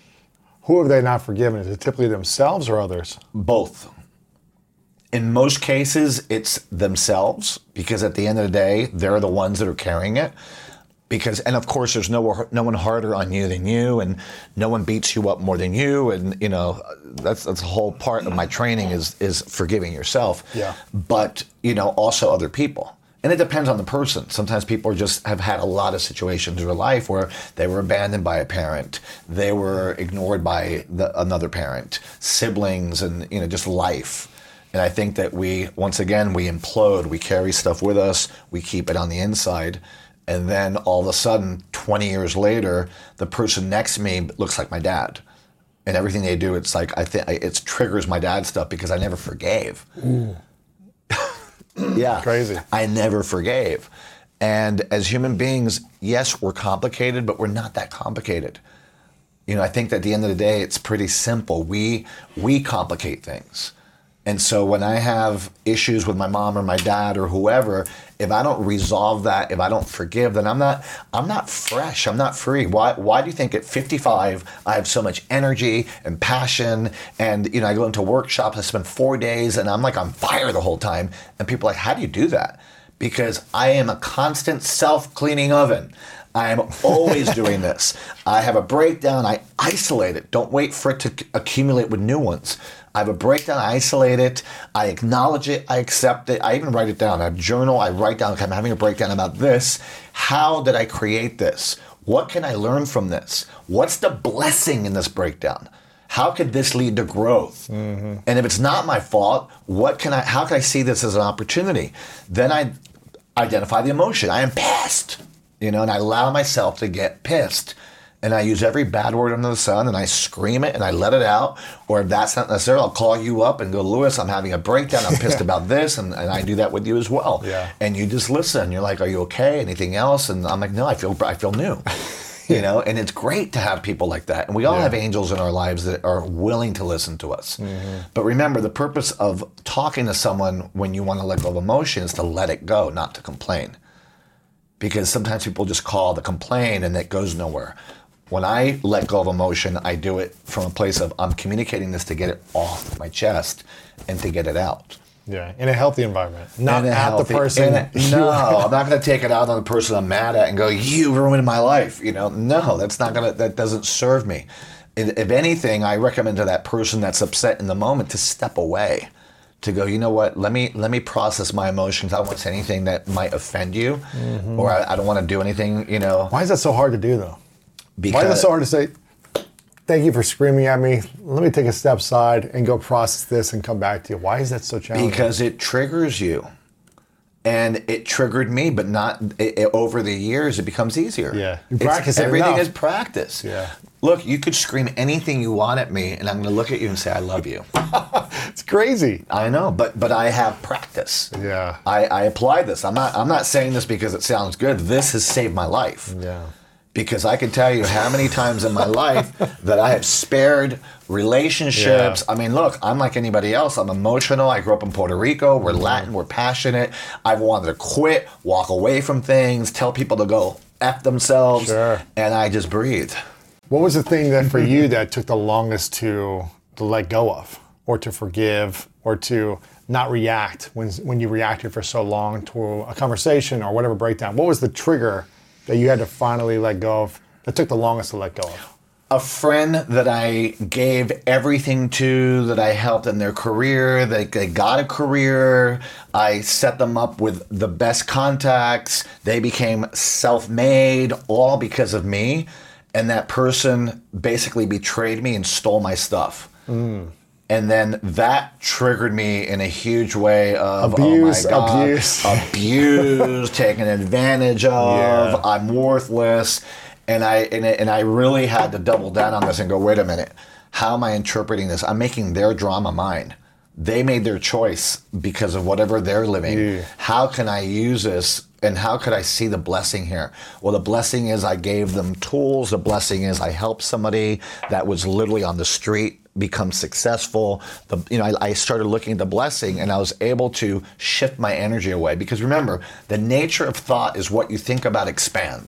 Who have they not forgiven? Is it typically themselves or others? Both. In most cases, it's themselves, because at the end of the day, they're the ones that are carrying it. Because, and of course, there's no no one harder on you than you, and no one beats you up more than you, and you know that's that's a whole part of my training is is forgiving yourself. Yeah. But you know, also other people, and it depends on the person. Sometimes people just have had a lot of situations in their life where they were abandoned by a parent, they were ignored by the, another parent, siblings, and you know, just life. And I think that we, once again, we implode. We carry stuff with us. We keep it on the inside. And then all of a sudden, twenty years later, the person next to me looks like my dad. And everything they do, it's like, I think it triggers my dad stuff because I never forgave. Ooh. Yeah. Crazy. I never forgave. And as human beings, yes, we're complicated, but we're not that complicated. You know, I think that at the end of the day, it's pretty simple. We we complicate things. And so when I have issues with my mom or my dad or whoever, if I don't resolve that, if I don't forgive, then I'm not I'm not fresh. I'm not free. Why why do you think at fifty-five I have so much energy and passion, and you know, I go into workshops, I spend four days and I'm like on fire the whole time, and people are like, how do you do that? because I am a constant self-cleaning oven. I am always doing this. I have a breakdown, I isolate it. Don't wait for it to accumulate with new ones. I have a breakdown, I isolate it, I acknowledge it, I accept it, I even write it down. I have a journal, I write down, okay, I'm having a breakdown about this. How did I create this? What can I learn from this? What's the blessing in this breakdown? How could this lead to growth? Mm-hmm. And if it's not my fault, what can I? How can I see this as an opportunity? Then I identify the emotion. I am pissed, you know, and I allow myself to get pissed. And I use every bad word under the sun, and I scream it, and I let it out. Or if that's not necessary, I'll call you up and go, Lewis, I'm having a breakdown. I'm pissed about this, and, and I do that with you as well. Yeah. And you just listen. You're like, are you okay? Anything else? And I'm like, no, I feel I feel new. You know, and it's great to have people like that. And we all Yeah. have angels in our lives that are willing to listen to us. Mm-hmm. But remember, the purpose of talking to someone when you want to let go of emotion is to let it go, not to complain. Because sometimes people just call to complain and it goes nowhere. When I let go of emotion, I do it from a place of I'm communicating this to get it off my chest and to get it out. Yeah, in a healthy environment, not In a at healthy- the person. in a- no, I'm not going to take it out on the person I'm mad at and go, "You ruined my life." You know, no, that's not gonna. That doesn't serve me. If if anything, I recommend to that person that's upset in the moment to step away, to go, you know what? Let me let me process my emotions. I don't want to say anything that might offend you, mm-hmm. or I, I don't want to do anything. You know, Why is that so hard to do, though? because Why is it so hard to say, thank you for screaming at me. Let me take a step aside and go process this and come back to you. Why is that so challenging? Because it triggers you. And it triggered me, but not it, it, over the years, it becomes easier. Yeah. You It's- practice it Everything enough. is practice. Yeah. Look, you could scream anything you want at me, and I'm going to look at you and say, I love you. It's crazy. I know, but but I have practice. Yeah. I, I apply this. I'm not I'm not saying this because it sounds good. This has saved my life. Yeah. Because I can tell you how many times in my life that I have spared relationships. Yeah. I mean, look, I'm like anybody else. I'm emotional. I grew up in Puerto Rico. We're Latin. We're passionate. I've wanted to quit, walk away from things, tell people to go F themselves. Sure. And I just breathe. What was the thing that for you that took the longest to to let go of, or to forgive, or to not react when when you reacted for so long to a conversation or whatever breakdown? What was the trigger that you had to finally let go of that took the longest to let go of? A friend that I gave everything to, that I helped in their career, they, they got a career, I set them up with the best contacts, they became self-made, all because of me, and that person basically betrayed me and stole my stuff. Mm. And then that triggered me in a huge way of, abuse, oh my God, abuse. abuse, taken advantage of, Yeah. I'm worthless. And I and, it, and I really had to double down on this and go, wait a minute, how am I interpreting this? I'm making their drama mine. They made their choice because of whatever they're living. Yeah. How can I use this? And how could I see the blessing here? Well, the blessing is I gave them tools. The blessing is I helped somebody that was literally on the street become successful. The, you know, I, I started looking at the blessing, and I was able to shift my energy away. Because remember, the nature of thought is what you think about expands.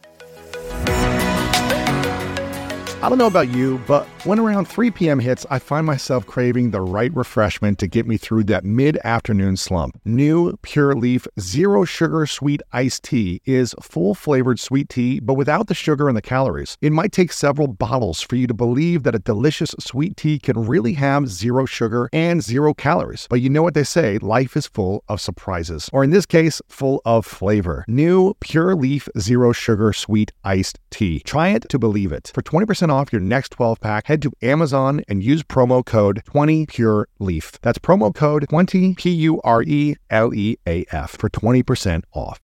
I don't know about you, but when around three p.m. hits, I find myself craving the right refreshment to get me through that mid-afternoon slump. New Pure Leaf Zero Sugar Sweet Iced Tea is full-flavored sweet tea, but without the sugar and the calories. It might take several bottles for you to believe that a delicious sweet tea can really have zero sugar and zero calories. But you know what they say, life is full of surprises. Or in this case, full of flavor. New Pure Leaf Zero Sugar Sweet Iced Tea. Try it to believe it. For twenty percent off your next twelve pack, head to Amazon and use promo code twenty pure leaf. That's promo code twenty P U R E L E A F for twenty percent off.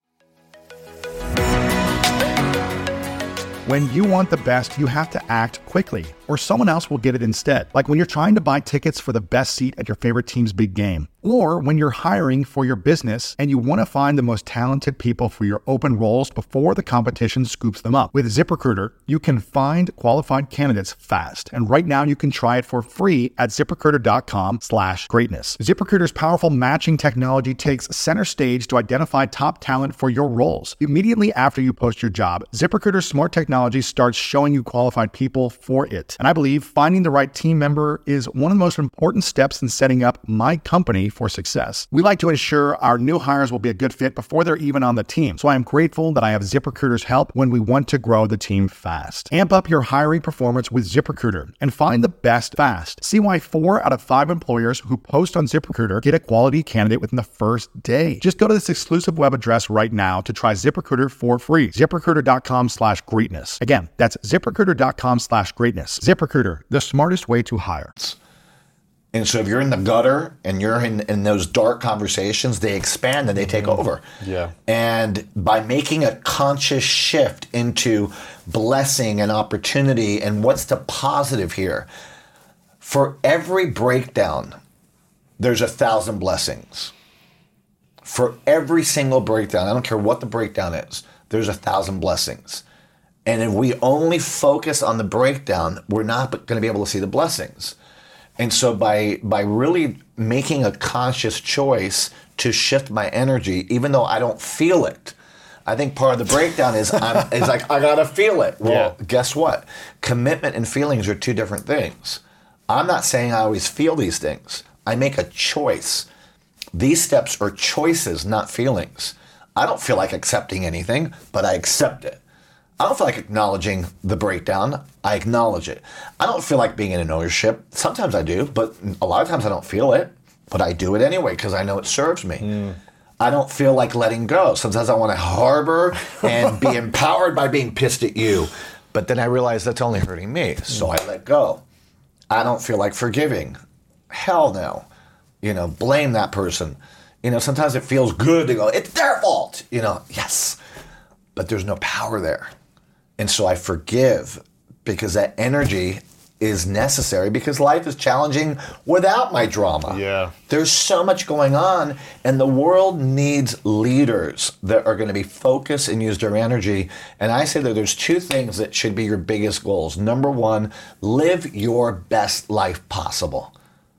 When you want the best, you have to act quickly, or someone else will get it instead. Like when you're trying to buy tickets for the best seat at your favorite team's big game. Or when you're hiring for your business and you want to find the most talented people for your open roles before the competition scoops them up. With ZipRecruiter, you can find qualified candidates fast. And right now you can try it for free at ZipRecruiter.com slash greatness. ZipRecruiter's powerful matching technology takes center stage to identify top talent for your roles. Immediately after you post your job, ZipRecruiter's smart technology starts showing you qualified people for it. And I believe finding the right team member is one of the most important steps in setting up my company for success. We like to ensure our new hires will be a good fit before they're even on the team. So I am grateful that I have ZipRecruiter's help when we want to grow the team fast. Amp up your hiring performance with ZipRecruiter and find the best fast. See why four out of five employers who post on ZipRecruiter get a quality candidate within the first day. Just go to this exclusive web address right now to try ZipRecruiter for free. ZipRecruiter.com slash greatness. Again, that's ZipRecruiter.com slash greatness. ZipRecruiter, the smartest way to hire. And so if you're in the gutter and you're in, in those dark conversations, they expand and they take over. Yeah. And by making a conscious shift into blessing and opportunity and what's the positive here, for every breakdown, there's a thousand blessings. For every single breakdown, I don't care what the breakdown is, there's a thousand blessings. And if we only focus on the breakdown, we're not going to be able to see the blessings. And so by by really making a conscious choice to shift my energy, even though I don't feel it, I think part of the breakdown is I'm, is like, I gotta feel it. Well, yeah. Guess what? Commitment and feelings are two different things. I'm not saying I always feel these things. I make a choice. These steps are choices, not feelings. I don't feel like accepting anything, but I accept it. I don't feel like acknowledging the breakdown. I acknowledge it. I don't feel like being in an ownership. Sometimes I do, but a lot of times I don't feel it. But I do it anyway because I know it serves me. Mm. I don't feel like letting go. Sometimes I want to harbor and be empowered by being pissed at you. But then I realize that's only hurting me, so I let go. I don't feel like forgiving. Hell no. You know, blame that person. You know, sometimes it feels good to go, it's their fault. You know, yes. But there's no power there. And so I forgive because that energy is necessary because life is challenging without my drama. Yeah. There's so much going on and the world needs leaders that are going to be focused and use their energy. And I say that there's two things that should be your biggest goals. Number one, live your best life possible.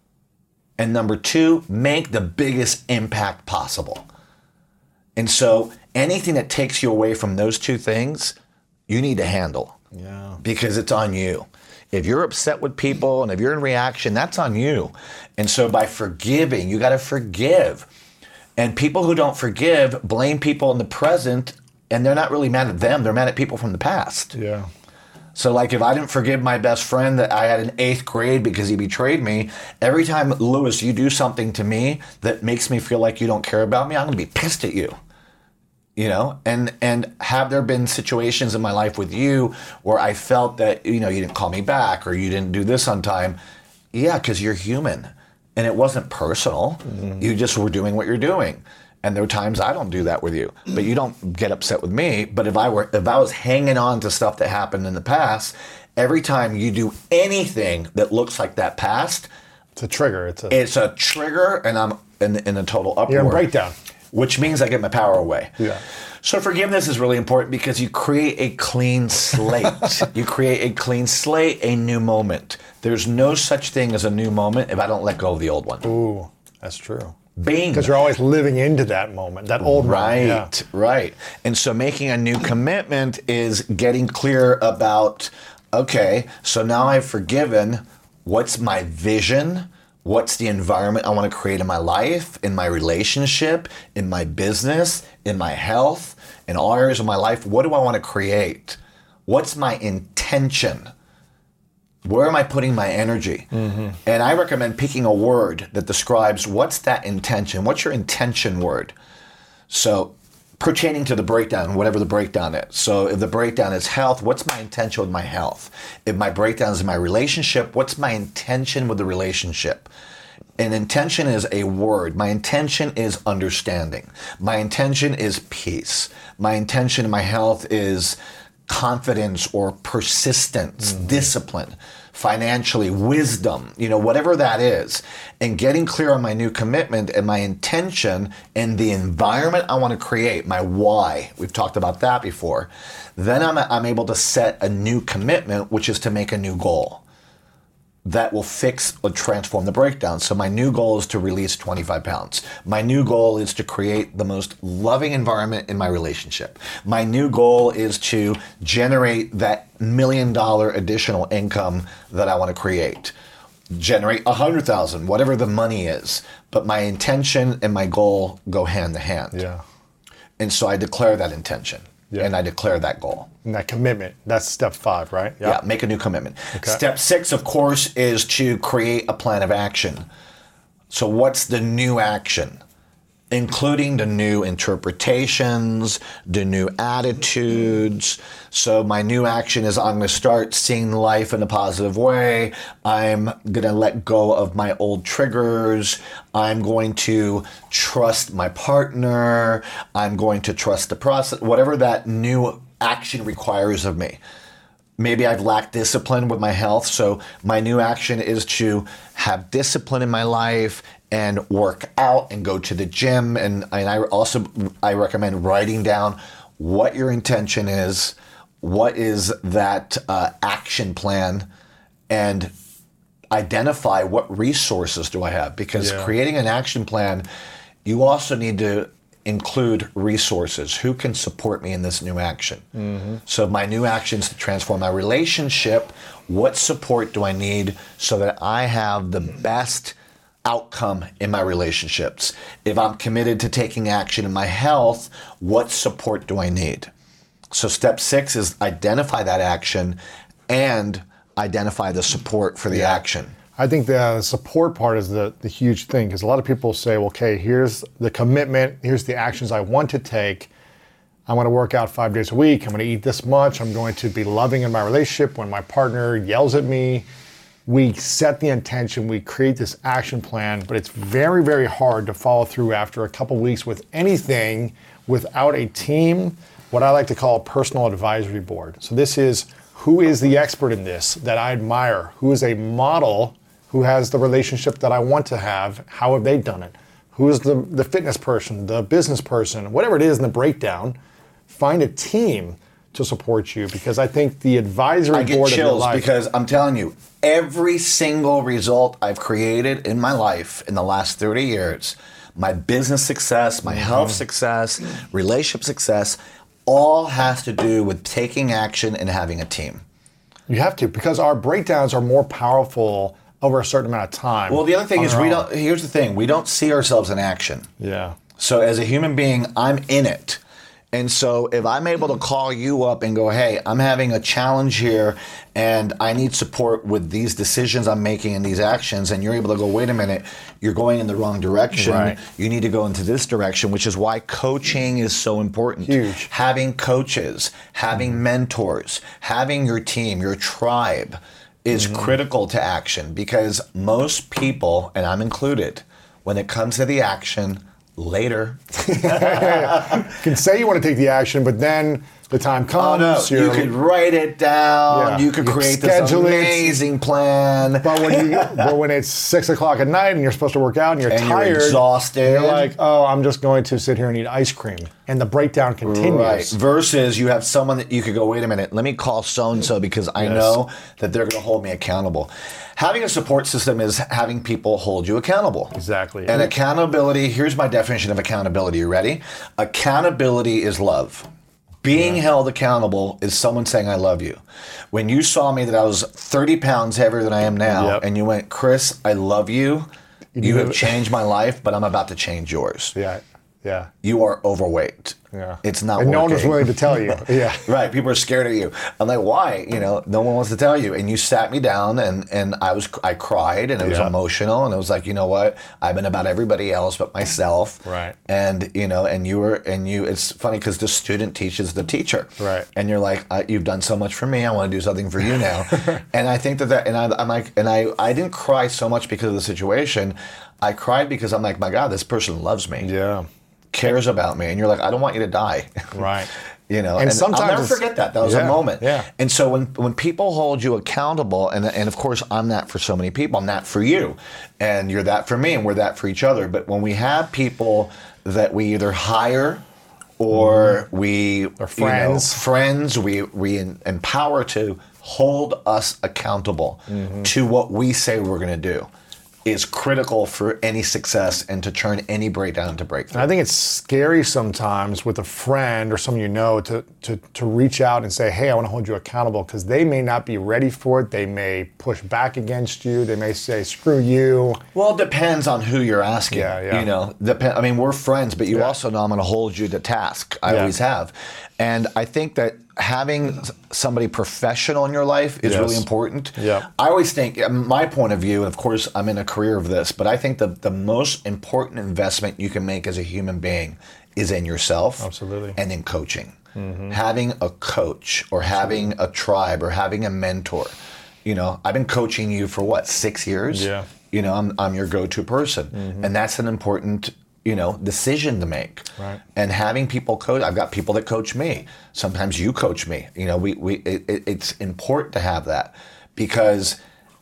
And number two, make the biggest impact possible. And so anything that takes you away from those two things, you need to handle. Yeah. Because it's on you. If you're upset with people and if you're in reaction, that's on you. And so by forgiving, you got to forgive. And people who don't forgive blame people in the present, and they're not really mad at them. They're mad at people from the past. Yeah. So like if I didn't forgive my best friend that I had in eighth grade because he betrayed me, every time, Lewis, you do something to me that makes me feel like you don't care about me, I'm going to be pissed at you. You know, and and have there been situations in my life with you where I felt that, you know, you didn't call me back or you didn't do this on time? Yeah, because you're human. And it wasn't personal. Mm-hmm. You just were doing what you're doing. And there are times I don't do that with you. But you don't get upset with me. But if I were if I was hanging on to stuff that happened in the past, every time you do anything that looks like that past, it's a trigger. It's a it's a trigger, and I'm in, in a total uproar. You're in breakdown. Which means I get my power away. Yeah. So forgiveness is really important because you create a clean slate. You create a clean slate, a new moment. There's no such thing as a new moment if I don't let go of the old one. Ooh, that's true. Bing. Because you're always living into that moment, that old right, moment. Yeah. Right. And so making a new commitment is getting clear about, okay, so now I've forgiven. What's my vision? What's the environment I want to create in my life, in my relationship, in my business, in my health, in all areas of my life? What do I want to create? What's my intention? Where am I putting my energy? Mm-hmm. And I recommend picking a word that describes what's that intention. What's your intention word? So pertaining to the breakdown, whatever the breakdown is. So if the breakdown is health, what's my intention with my health? If my breakdown is in my relationship, what's my intention with the relationship? An intention is a word. My intention is understanding. My intention is peace. My intention in my health is confidence or persistence, mm-hmm. discipline, financially, wisdom, you know, whatever that is. And getting clear on my new commitment and my intention and the environment I want to create, my why. We've talked about that before. Then I'm, I'm able to set a new commitment, which is to make a new goal that will fix or transform the breakdown. So my new goal is to release twenty-five pounds. My new goal is to create the most loving environment in my relationship. My new goal is to generate that million dollar additional income that I want to create. generate a hundred thousand, whatever the money is. But my intention and my goal go hand in hand. Yeah. And so I declare that intention Yeah. and I declare that goal. And that commitment, that's step five, right? Yeah, make a new commitment. Okay. Step six, of course, is to create a plan of action. So what's the new action? Including the new interpretations, the new attitudes. So my new action is I'm going to start seeing life in a positive way. I'm going to let go of my old triggers. I'm going to trust my partner. I'm going to trust the process, whatever that new action requires of me. Maybe I've lacked discipline with my health, so my new action is to have discipline in my life and work out and go to the gym. And, and I also I recommend writing down what your intention is, what is that uh, action plan, and identify what resources do I have. Because Yeah. creating an action plan, you also need to include resources. Who can support me in this new action? Mm-hmm. So my new action is to transform my relationship. What support do I need so that I have the best outcome in my relationships? If I'm committed to taking action in my health, what support do I need? So step six is identify that action and identify the support for the Yeah. action. I think the support part is the, the huge thing, because a lot of people say, well, okay, here's the commitment, here's the actions I want to take. I'm going to work out five days a week. I'm going to eat this much. I'm going to be loving in my relationship when my partner yells at me. We set the intention, we create this action plan, but it's very, very hard to follow through after a couple weeks with anything without a team, what I like to call a personal advisory board. So this is who is the expert in this that I admire, who is a model, who has the relationship that I want to have, how have they done it? Who is the, the fitness person, the business person, whatever it is in the breakdown, find a team to support you, because I think the advisory I get board of your chills life. because I'm telling you, every single result I've created in my life in the last thirty years, my business success, my health success, relationship success, all has to do with taking action and having a team. You have to, because our breakdowns are more powerful over a certain amount of time. Well, the other thing on is their we own. don't, here's the thing, we don't see ourselves in action. Yeah. So as a human being, I'm in it. And so if I'm able to call you up and go, hey, I'm having a challenge here and I need support with these decisions I'm making and these actions, and you're able to go, wait a minute, you're going in the wrong direction. Right. You need to go into this direction, which is why coaching is so important. Huge. Having coaches, having mentors, having your team, your tribe is Mm-hmm. critical to action, because most people, and I'm included, when it comes to the action, later. You can say you want to take the action, but then the time Oh comes. no! You you're- could write it down. Yeah. You could You create this schedule it. amazing plan. But when you, but when it's six o'clock at night and you're supposed to work out and you're And you're tired, exhausted. you're like, oh, I'm just going to sit here and eat ice cream, and the breakdown continues. Right. Versus you have someone that you could go, wait a minute, let me call so and so because I Yes. know that they're going to hold me accountable. Having a support system is having people hold you accountable. Exactly. And accountability, here's my definition of accountability. You ready? Accountability is love. Being held accountable is someone saying, I love you. When you saw me that I was thirty pounds heavier than I am now, Yep. and you went, Chris, I love you. You, do have it. changed my life, but I'm about to change yours. Yeah, yeah, You are overweight. yeah. It's not And no one was working. willing to tell you. Yeah. Right, people are scared of you. I'm like, why? You know, no one wants to tell you. And you sat me down, and and I was, I cried, and it was Yeah. emotional, and it was like, you know what? I've been about everybody else but myself. Right. And you know, and you were, and you. It's funny because the student teaches the teacher. Right. And you're like, I, you've done so much for me. I want to do something for you now. And I think that that, and I, I'm like, and I, I didn't cry so much because of the situation. I cried because I'm like, my God, this person loves me. Yeah. Cares about me, and you're like, I don't want you to die. Right. You know, And and, sometimes I'll never it's- forget that. That was yeah, a moment. yeah. And so when when people hold you accountable, and and of course I'm that for so many people. I'm that for you, and you're that for me, and we're that for each other. But when we have people that we either hire or we Or friends. you know, friends, we we empower to hold us accountable Mm-hmm. to what we say we're going to do. is critical for any success and to turn any breakdown into breakthrough. And I think it's scary sometimes with a friend or someone you know to, to, to reach out and say, hey, I want to hold you accountable, because they may not be ready for it. They may push back against you. They may say, screw you. Well, it depends on who you're asking. Yeah, yeah. You know, dep- I mean, we're friends, but you Yeah. also know I'm going to hold you to task. I Yeah. always have. And I think that having somebody professional in your life is Yes. really important. Yeah. I always think, my point of view, and of course I'm in a career of this, but I think the, the most important investment you can make as a human being is in yourself. Absolutely. And in coaching. Mm-hmm. Having a coach or having a tribe or having a mentor. You know, I've been coaching you for what, six years? Yeah. You know, I'm, I'm your go-to person. Mm-hmm. And that's an important, you know, decision to make. Right. And having people coach, I've got people that coach me. Sometimes you coach me. You know, we, we it, it, it's important to have that, because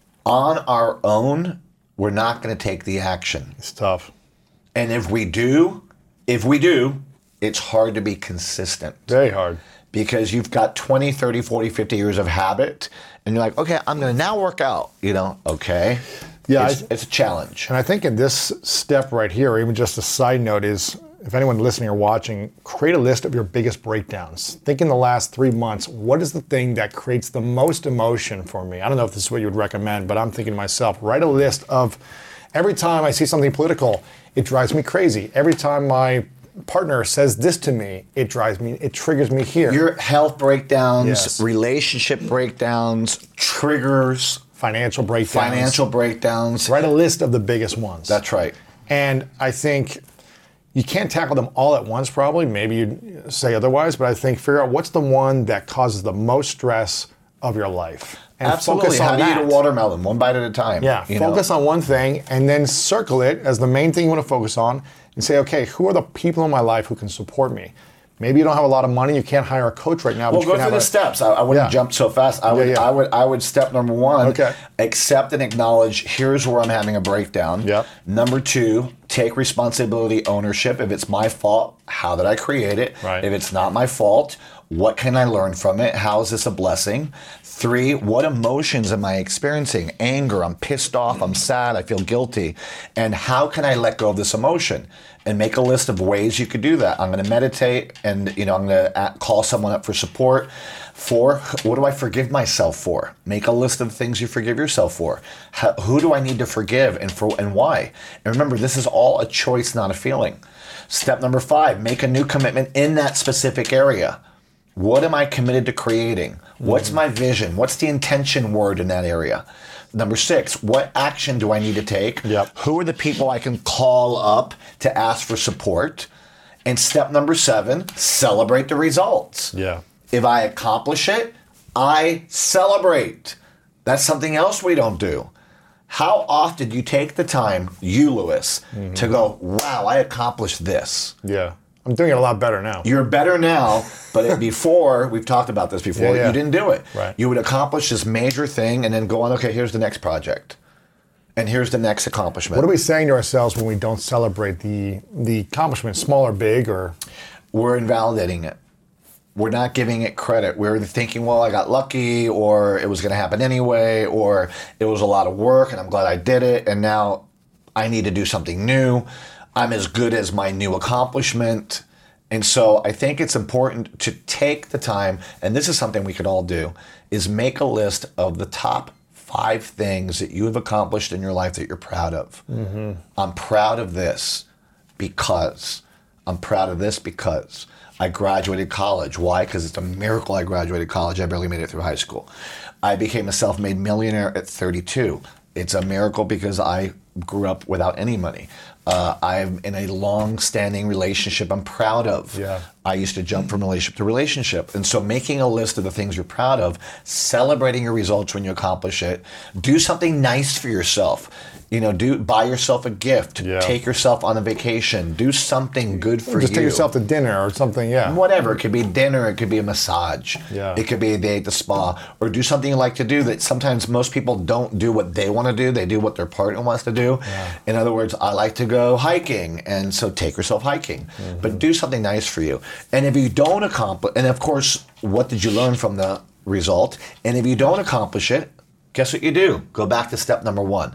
on our own, we're not going to take the action. It's tough. And if we do, if we do, it's hard to be consistent. Very hard. Because you've got twenty, thirty, forty, fifty years of habit, and you're like, okay, I'm going to now work out. You know, okay. Yeah, It's, I- it's a challenge. And I think in this step right here, or even just a side note, is if anyone listening or watching, create a list of your biggest breakdowns. Think in the last three months, what is the thing that creates the most emotion for me? I don't know if this is what you would recommend, but I'm thinking to myself, write a list of every time I see something political, it drives me crazy. Every time my partner says this to me, it drives me, it triggers me here. Your health breakdowns, Yes. relationship breakdowns, triggers, Financial breakdowns. financial breakdowns. Write a list of the biggest ones. That's right. And I think you can't tackle them all at once, probably. Maybe you'd say otherwise, but I think figure out what's the one that causes the most stress of your life. And Absolutely. focus on How do you eat that. a watermelon? One bite at a time. Yeah, you know? focus on one thing and then circle it as the main thing you want to focus on and say, okay, who are the people in my life who can support me? Maybe you don't have a lot of money, you can't hire a coach right now. Well, but you go can through have the a, steps. I, I wouldn't Yeah. jump so fast. I would, Yeah, yeah. I would, I would. Step number one: Okay. accept and acknowledge. Here's where I'm having a breakdown. Yep. Number two: take responsibility, ownership. If it's my fault, how did I create it? Right. If it's not my fault, what can I learn from it? How is this a blessing? Three: what emotions am I experiencing? Anger. I'm pissed off. I'm sad. I feel guilty. And how can I let go of this emotion? And make a list of ways you could do that. I'm going to meditate, and you know, I'm going to call someone up for support. Four, what do I forgive myself for? Make a list of things you forgive yourself for. How, who do I need to forgive, and for and why? And remember, this is all a choice, not a feeling. Step number five: make a new commitment in that specific area. What am I committed to creating? What's my vision? What's the intention word in that area? Number six, what action do I need to take? Yep. Who are the people I can call up to ask for support? And step number seven, celebrate the results. Yeah. If I accomplish it, I celebrate. That's something else we don't do. How often do you take the time, you, Lewis, mm-hmm. to go, wow, I accomplished this? Yeah. I'm doing it a lot better now. You're better now, but before, we've talked about this before, Yeah, yeah. you didn't do it. Right. You would accomplish this major thing and then go on, okay, here's the next project. And here's the next accomplishment. What are we saying to ourselves when we don't celebrate the the accomplishment, small or big, or? We're invalidating it. We're not giving it credit. We're thinking, well, I got lucky, or it was going to happen anyway, or it was a lot of work and I'm glad I did it, and now I need to do something new. I'm as good as my new accomplishment. And so I think it's important to take the time, and this is something we could all do, is make a list of the top five things that you have accomplished in your life that you're proud of. Mm-hmm. I'm proud of this because. I'm proud of this because. I graduated college. Why? Because it's a miracle I graduated college. I barely made it through high school. I became a self-made millionaire at thirty-two. It's a miracle because I grew up without any money. Uh, I'm in a long-standing relationship I'm proud of. Yeah. I used to jump from relationship to relationship. And so making a list of the things you're proud of, celebrating your results when you accomplish it, do something nice for yourself. You know, do buy yourself a gift, Yeah. take yourself on a vacation, do something good for Just you. take yourself to dinner or something, yeah. Whatever. It could be dinner. It could be a massage. Yeah. It could be a day at the spa. Or do something you like to do that sometimes most people don't do what they want to do. They do what their partner wants to do. Yeah. In other words, I like to go hiking. And so take yourself hiking. Mm-hmm. But do something nice for you. And if you don't accomplish, and of course, what did you learn from the result? And if you don't accomplish it, guess what you do? Go back to step number one.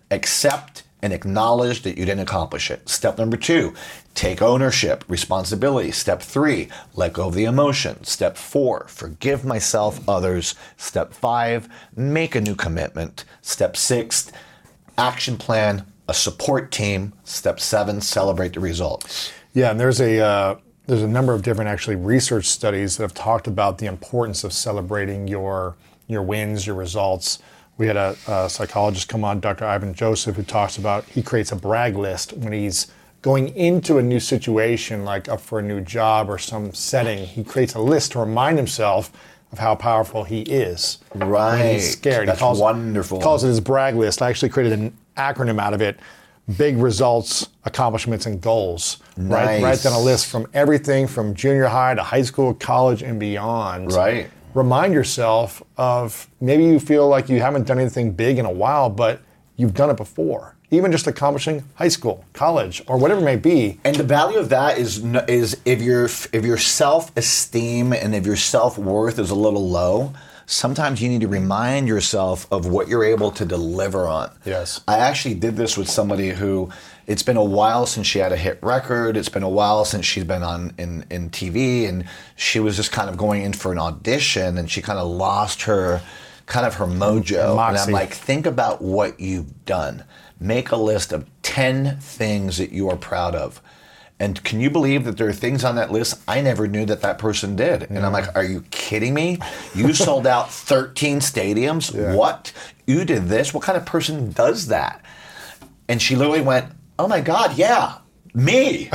Accept and acknowledge that you didn't accomplish it. Step number two, take ownership, responsibility. Step three, let go of the emotion. Step four, forgive myself, others. Step five, make a new commitment. Step six, action plan, a support team. Step seven, celebrate the results. Yeah, and there's a uh, there's a number of different actually research studies that have talked about the importance of celebrating your your wins, your results. We had a, a psychologist come on, Doctor Ivan Joseph, who talks about he creates a brag list when he's going into a new situation, like up for a new job or some setting. He creates a list to remind himself of how powerful he is. Right. When he's scared. That's he calls, wonderful. He calls it his brag list. I actually created an acronym out of it. Big results, accomplishments, and goals. Nice. Write, write down a list from everything from junior high to high school, college, and beyond. Right. Remind yourself of, maybe you feel like you haven't done anything big in a while, but you've done it before. Even just accomplishing high school, college, or whatever it may be. And the value of that is is if your if your self-esteem and if your self-worth is a little low, sometimes you need to remind yourself of what you're able to deliver on. Yes. I actually did this with somebody who, it's been a while since she had a hit record. It's been a while since she's been on in, in T V, and she was just kind of going in for an audition, and she kind of lost her, kind of her mojo. Moxie. And I'm like, think about what you've done. Make a list of ten things that you are proud of. And can you believe that there are things on that list I never knew that that person did? And I'm like, are you kidding me? You sold out thirteen stadiums? Yeah. What? You did this? What kind of person does that? And she literally went, oh my God, yeah, me.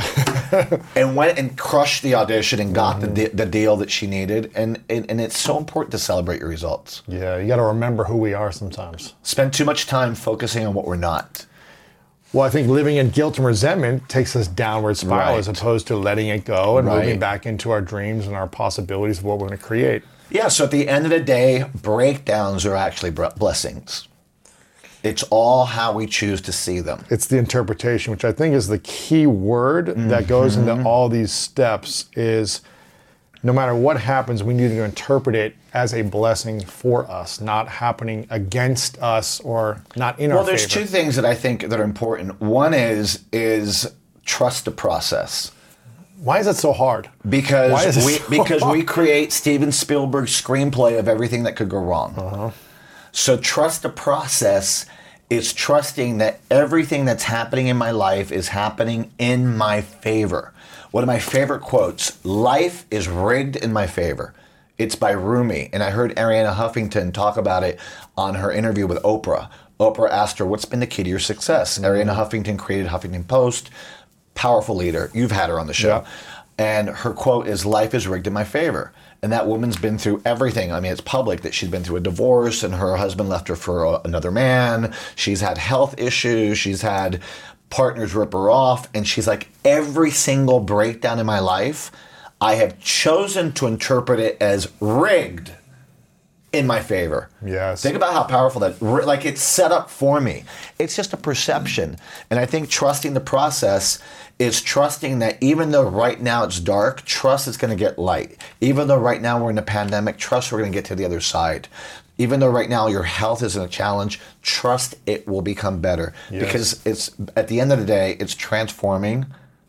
And went and crushed the audition and got mm-hmm. the, the deal that she needed. And, and, and it's so important to celebrate your results. Yeah, you got to remember who we are sometimes. Spend too much time focusing on what we're not. Well, I think living in guilt and resentment takes us downward spiral Right. as opposed to letting it go and Right. moving back into our dreams and our possibilities of what we're going to create. Yeah, so at the end of the day, breakdowns are actually blessings. It's all how we choose to see them. It's the interpretation, which I think is the key word mm-hmm. that goes into all these steps, is no matter what happens, we need to interpret it as a blessing for us, not happening against us or not in well, our favor. Well, there's two things that I think that are important. One is is trust the process. Why is that so hard? Because we so because hard? we create Steven Spielberg's screenplay of everything that could go wrong. Uh-huh. So trust the process is trusting that everything that's happening in my life is happening in my favor. One of my favorite quotes, life is rigged in my favor. It's by Rumi, and I heard Arianna Huffington talk about it on her interview with Oprah. Oprah asked her, what's been the key to your success? And Arianna Huffington created Huffington Post, powerful leader. You've had her on the show. Yeah. And her quote is, life is rigged in my favor. And that woman's been through everything. I mean, it's public that she's been through a divorce and her husband left her for a, another man. She's had health issues. She's had partners rip her off. And she's like, every single breakdown in my life, I have chosen to interpret it as rigged in my favor. Yes. Think about how powerful that, like it's set up for me. It's just a perception. And I think trusting the process is trusting that even though right now it's dark, trust it's going to get light. Even though right now we're in a pandemic, trust we're going to get to the other side. Even though right now your health is a challenge, trust it will become better. Yes. Because it's at the end of the day, it's transforming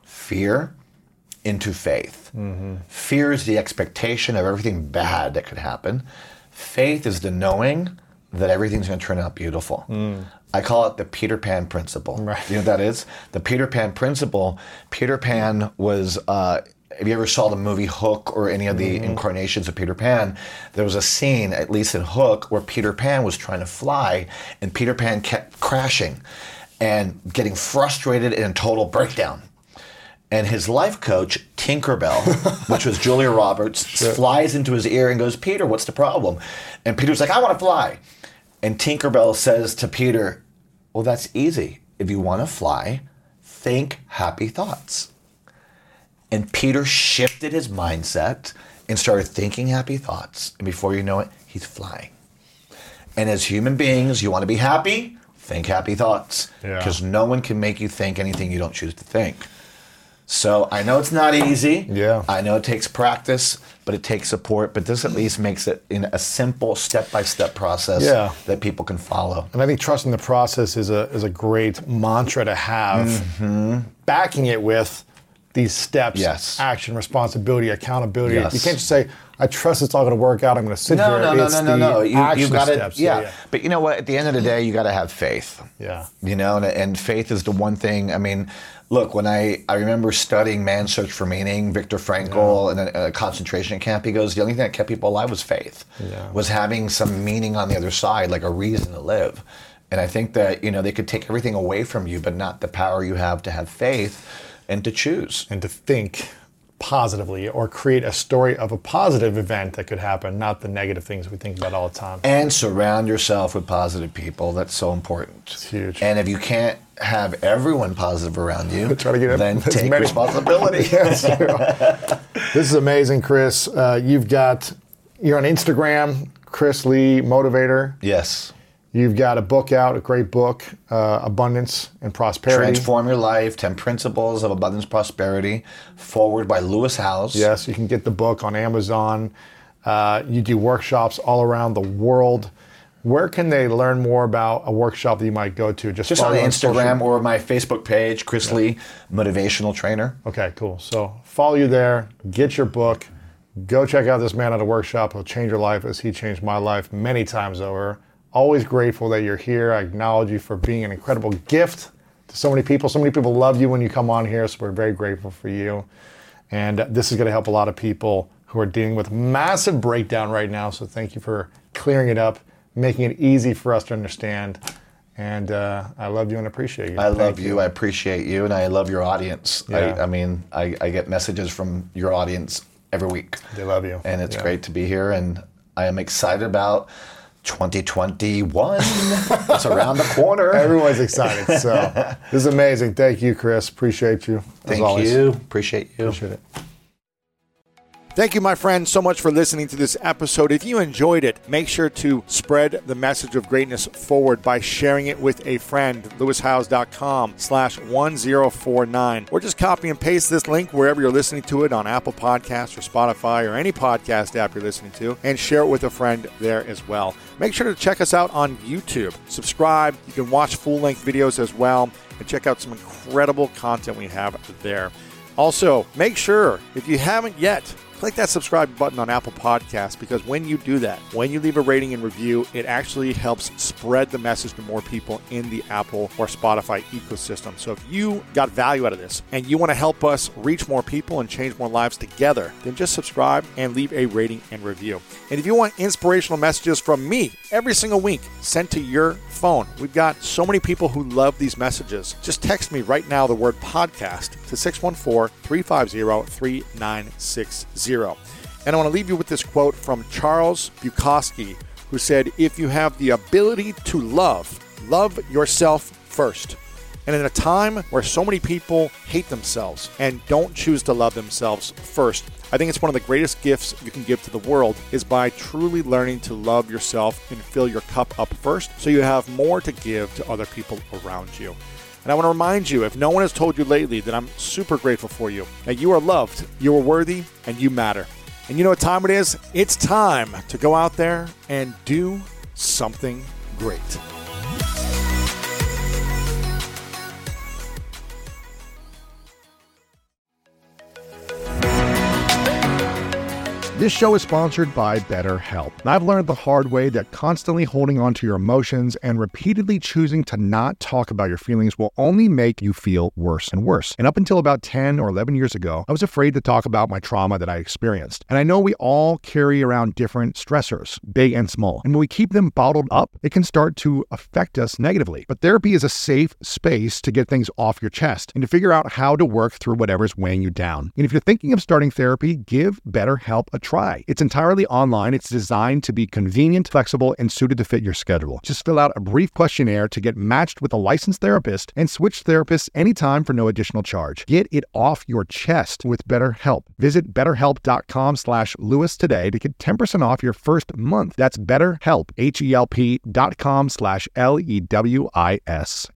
fear into faith. Mm-hmm. Fear is the expectation of everything bad that could happen. Faith is the knowing that everything's going to turn out beautiful. Mm. I call it the Peter Pan principle. Right. You know what that is? The Peter Pan principle. Peter Pan was, uh, if you ever saw the movie Hook or any of the mm-hmm. incarnations of Peter Pan, there was a scene, at least in Hook, where Peter Pan was trying to fly and Peter Pan kept crashing and getting frustrated in a total breakdown. And his life coach, Tinkerbell, which was Julia Roberts, yeah. flies into his ear and goes, Peter, what's the problem? And Peter's like, I want to fly. And Tinkerbell says to Peter, well, that's easy. If you want to fly, think happy thoughts. And Peter shifted his mindset and started thinking happy thoughts. And before you know it, he's flying. And as human beings, you want to be happy? Think happy thoughts. Because yeah. no one can make you think anything you don't choose to think. So I know it's not easy. Yeah. I know it takes practice, but it takes support. But this at least makes it in a simple step-by-step process Yeah. that people can follow. And I think trusting the process is a is a great mantra to have. Mm-hmm. Backing it with these steps, Yes. action, responsibility, accountability. Yes. You can't just say, I trust it's all going to work out. I'm going to sit No, here. no, no, It's no, no, the no. You, action you got to, steps. yeah. yeah. But you know what? At the end of the day, you got to have faith. Yeah. You know, and, and faith is the one thing. I mean, look, when I, I remember studying Man's Search for Meaning, Viktor Frankl, in a, a concentration camp, he goes, the only thing that kept people alive was faith, Yeah. was having some meaning on the other side, like a reason to live. And I think that, you know, they could take everything away from you, but not the power you have to have faith and to choose. And to think positively or create a story of a positive event that could happen, not the negative things we think about all the time. And surround yourself with positive people. That's so important. It's huge. And if you can't have everyone positive around you, Try to get then as take many- responsibility. Yes, this is amazing, Chris. Uh, you've got, you're on Instagram, Chris Lee Motivator. Yes. You've got a book out, a great book, uh, Abundance and Prosperity. Transform Your Life, ten Principles of Abundance Prosperity, forward by Lewis Howes. Yes, you can get the book on Amazon. Uh, you do workshops all around the world. Where can they learn more about a workshop that you might go to? Just on follow Instagram social- or my Facebook page, Chris Yeah. Lee, Motivational Trainer. Okay, cool. So follow you there, get your book, go check out this man at a workshop. He'll change your life as he changed my life many times over. Always grateful that you're here. I acknowledge you for being an incredible gift to so many people. So many people love you when you come on here, so we're very grateful for you. And this is going to help a lot of people who are dealing with massive breakdown right now. So thank you for clearing it up, making it easy for us to understand. And uh, I love you and appreciate you. I Thank love you. I appreciate you, and I love your audience. Yeah. I, I mean, I, I get messages from your audience every week. They love you. And it's Yeah. great to be here, and I am excited about twenty twenty-one. It's around the corner. Everyone's excited. So this is amazing. Thank you, Chris. Appreciate you. As Thank always. you. Appreciate you. Appreciate it. Thank you, my friends, so much for listening to this episode. If you enjoyed it, make sure to spread the message of greatness forward by sharing it with a friend. lewishowes.com slash 1049. Or just copy and paste this link wherever you're listening to it on Apple Podcasts or Spotify or any podcast app you're listening to, and share it with a friend there as well. Make sure to check us out on YouTube. Subscribe. You can watch full-length videos as well, and check out some incredible content we have there. Also, make sure, if you haven't yet, click that subscribe button on Apple Podcasts, because when you do that, when you leave a rating and review, it actually helps spread the message to more people in the Apple or Spotify ecosystem. So if you got value out of this and you want to help us reach more people and change more lives together, then just subscribe and leave a rating and review. And if you want inspirational messages from me every single week sent to your phone, we've got so many people who love these messages. Just text me right now the word podcast to six one four, three five zero, three nine six zero. And I want to leave you with this quote from Charles Bukowski, who said, "If you have the ability to love, love yourself first." And in a time where so many people hate themselves and don't choose to love themselves first, I think it's one of the greatest gifts you can give to the world is by truly learning to love yourself and fill your cup up first so you have more to give to other people around you. And I want to remind you, if no one has told you lately, that I'm super grateful for you, that you are loved, you are worthy, and you matter. And you know what time it is? It's time to go out there and do something great. This show is sponsored by BetterHelp. And I've learned the hard way that constantly holding on to your emotions and repeatedly choosing to not talk about your feelings will only make you feel worse and worse. And up until about ten or eleven years ago, I was afraid to talk about my trauma that I experienced. And I know we all carry around different stressors, big and small. And when we keep them bottled up, it can start to affect us negatively. But therapy is a safe space to get things off your chest and to figure out how to work through whatever's weighing you down. And if you're thinking of starting therapy, give BetterHelp a try. It's entirely online. It's designed to be convenient, flexible, and suited to fit your schedule. Just fill out a brief questionnaire to get matched with a licensed therapist and switch therapists anytime for no additional charge. Get it off your chest with BetterHelp. Visit betterhelp.com slash Lewis today to get ten percent off your first month. That's BetterHelp, H E L P dot com slash L E W I S.